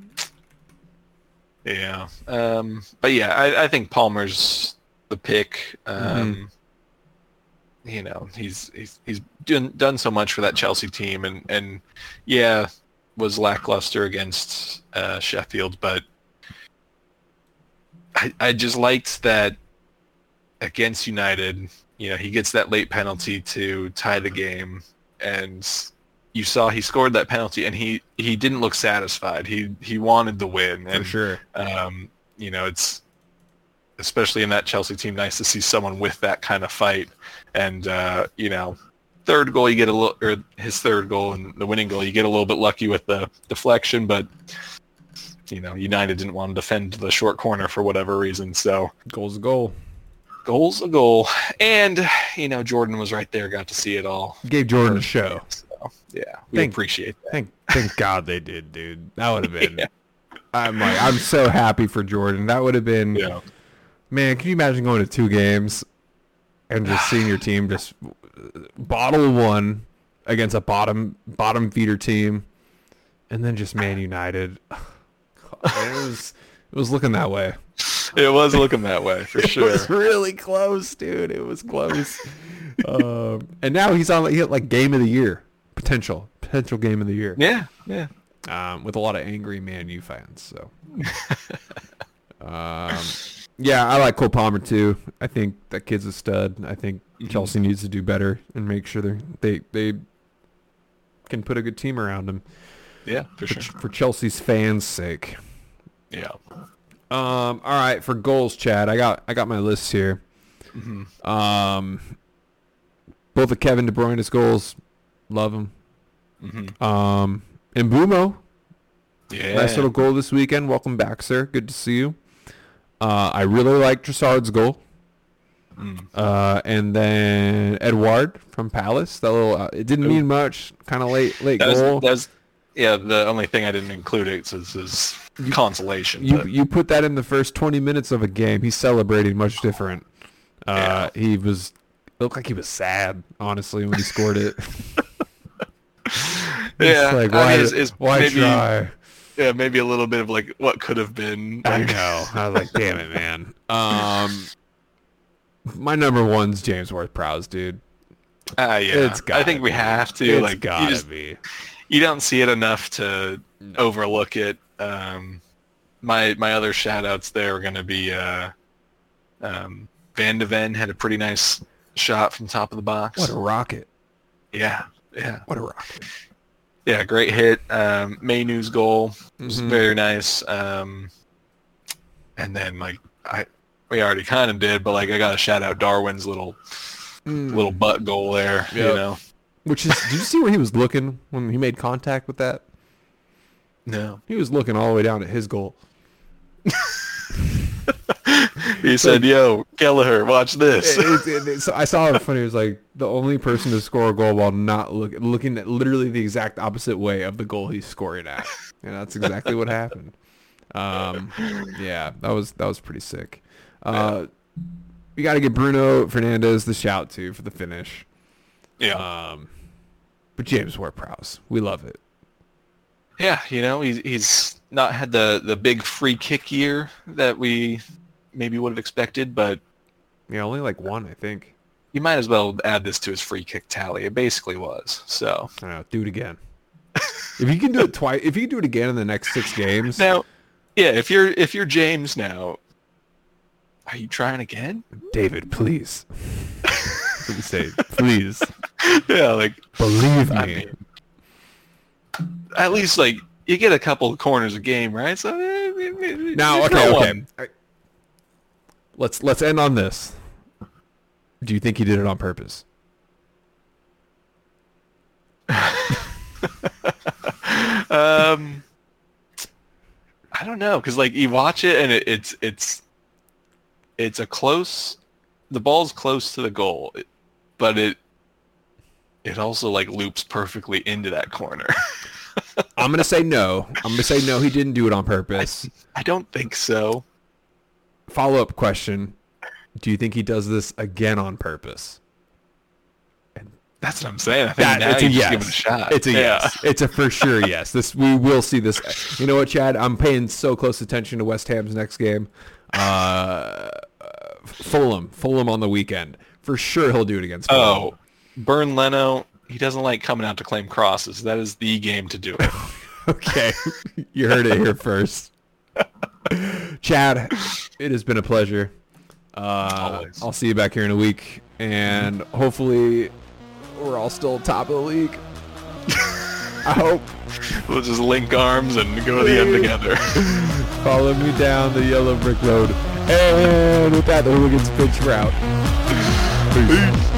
Yeah. But yeah, I think Palmer's the pick. He's done so much for that Chelsea team and yeah, was lackluster against Sheffield, but I just liked that against United, he gets that late penalty to tie the game, and you saw he scored that penalty and he didn't look satisfied. He wanted the win. For sure. It's especially in that Chelsea team nice to see someone with that kind of fight. And third goal you get his third goal and the winning goal, you get a little bit lucky with the deflection, but United didn't want to defend the short corner for whatever reason. So Goal's a goal. goal's a goal. And Jordan was right there, got to see it all. Gave Jordan a show. So, yeah, we appreciate that. Thank God they did, dude. That would have been. Yeah. I'm so happy for Jordan. That would have been. Yeah. Man, can you imagine going to 2 games and just seeing your team just bottle one against a bottom feeder team, and then just Man United? It was looking that way. It was looking that way for sure. It was really close, dude. It was close. And now he had like game of the year potential game of the year. Yeah. With a lot of angry Man U fans. So, yeah, I like Cole Palmer too. I think that kid's a stud. I think Chelsea needs to do better and make sure they can put a good team around him. Yeah, for sure. For Chelsea's fans' sake. Yeah. All right, for goals, Chad. I got my list here. Both of Kevin De Bruyne's goals, love them. And Mbumo, Yeah. nice little goal this weekend. Welcome back, sir. Good to see you. I really like Trossard's goal. And then Edouard from Palace. That little it didn't mean much. Kind of late goal. Yeah, the only thing I didn't include it is consolation. You put that in the first 20 minutes of a game. He's celebrating much different. He looked like he was sad, honestly, when he scored it. Yeah, like, why maybe, try? Yeah, maybe a little bit of like what could have been. I know. I was like, damn it, man. My number one's James Ward-Prowse, dude. Yeah. I think we have to. It's gotta be. You don't see it enough to overlook it. My other shout outs there are going to be Van de Ven had a pretty nice shot from top of the box. What a rocket. Yeah. What a rocket. Yeah, great hit. Mainu's goal was very nice. And then we already kind of did, but like I gotta shout out Darwin's little butt goal there. Yep. You know. Which is, did you see where he was looking when he made contact with that? No. He was looking all the way down at his goal. He said, "Yo, Kelleher, watch this." So I saw it funny. It was like the only person to score a goal while not looking at literally the exact opposite way of the goal he's scoring at, and that's exactly what happened. Yeah, that was pretty sick. We got to give Bruno Fernandes the shout too for the finish. Yeah. But James Ward-Prowse, we love it. Yeah, you know, he's not had the big free kick year that we maybe would have expected, but Yeah, only like one, I think. you might as well add this to his free kick tally. It basically was. So I don't know. Do it again. If you can do it twice, if you can do it again in the next 6 games. now, yeah, if you're James now, are you trying again? David, please. Please say, please. Yeah, like Believe me. I mean, at least like you get a couple of corners a game, right? So Now, okay. Let's end on this. Do you think he did it on purpose? I don't know, because like you watch it and it's a close. The ball's close to the goal, but it also like loops perfectly into that corner. I'm gonna say no. He didn't do it on purpose. I don't think so. Follow-up question: do you think he does this again on purpose? That's what I'm saying. I think now it's a you just yes. give it a shot. It's a yes. It's a for sure yes. We will see this. You know what, Chad? I'm paying so close attention to West Ham's next game. Fulham on the weekend. For sure he'll do it against Fulham. Oh, Burn Leno. He doesn't like coming out to claim crosses. That is the game to do it. Okay. You heard it here first. Chad, it has been a pleasure. Always. I'll see you back here in a week, and hopefully we're all still top of the league. I hope. We'll just link arms and go to the end together. Follow me down the yellow brick road. And with that, the Hooligans pitch route. Peace.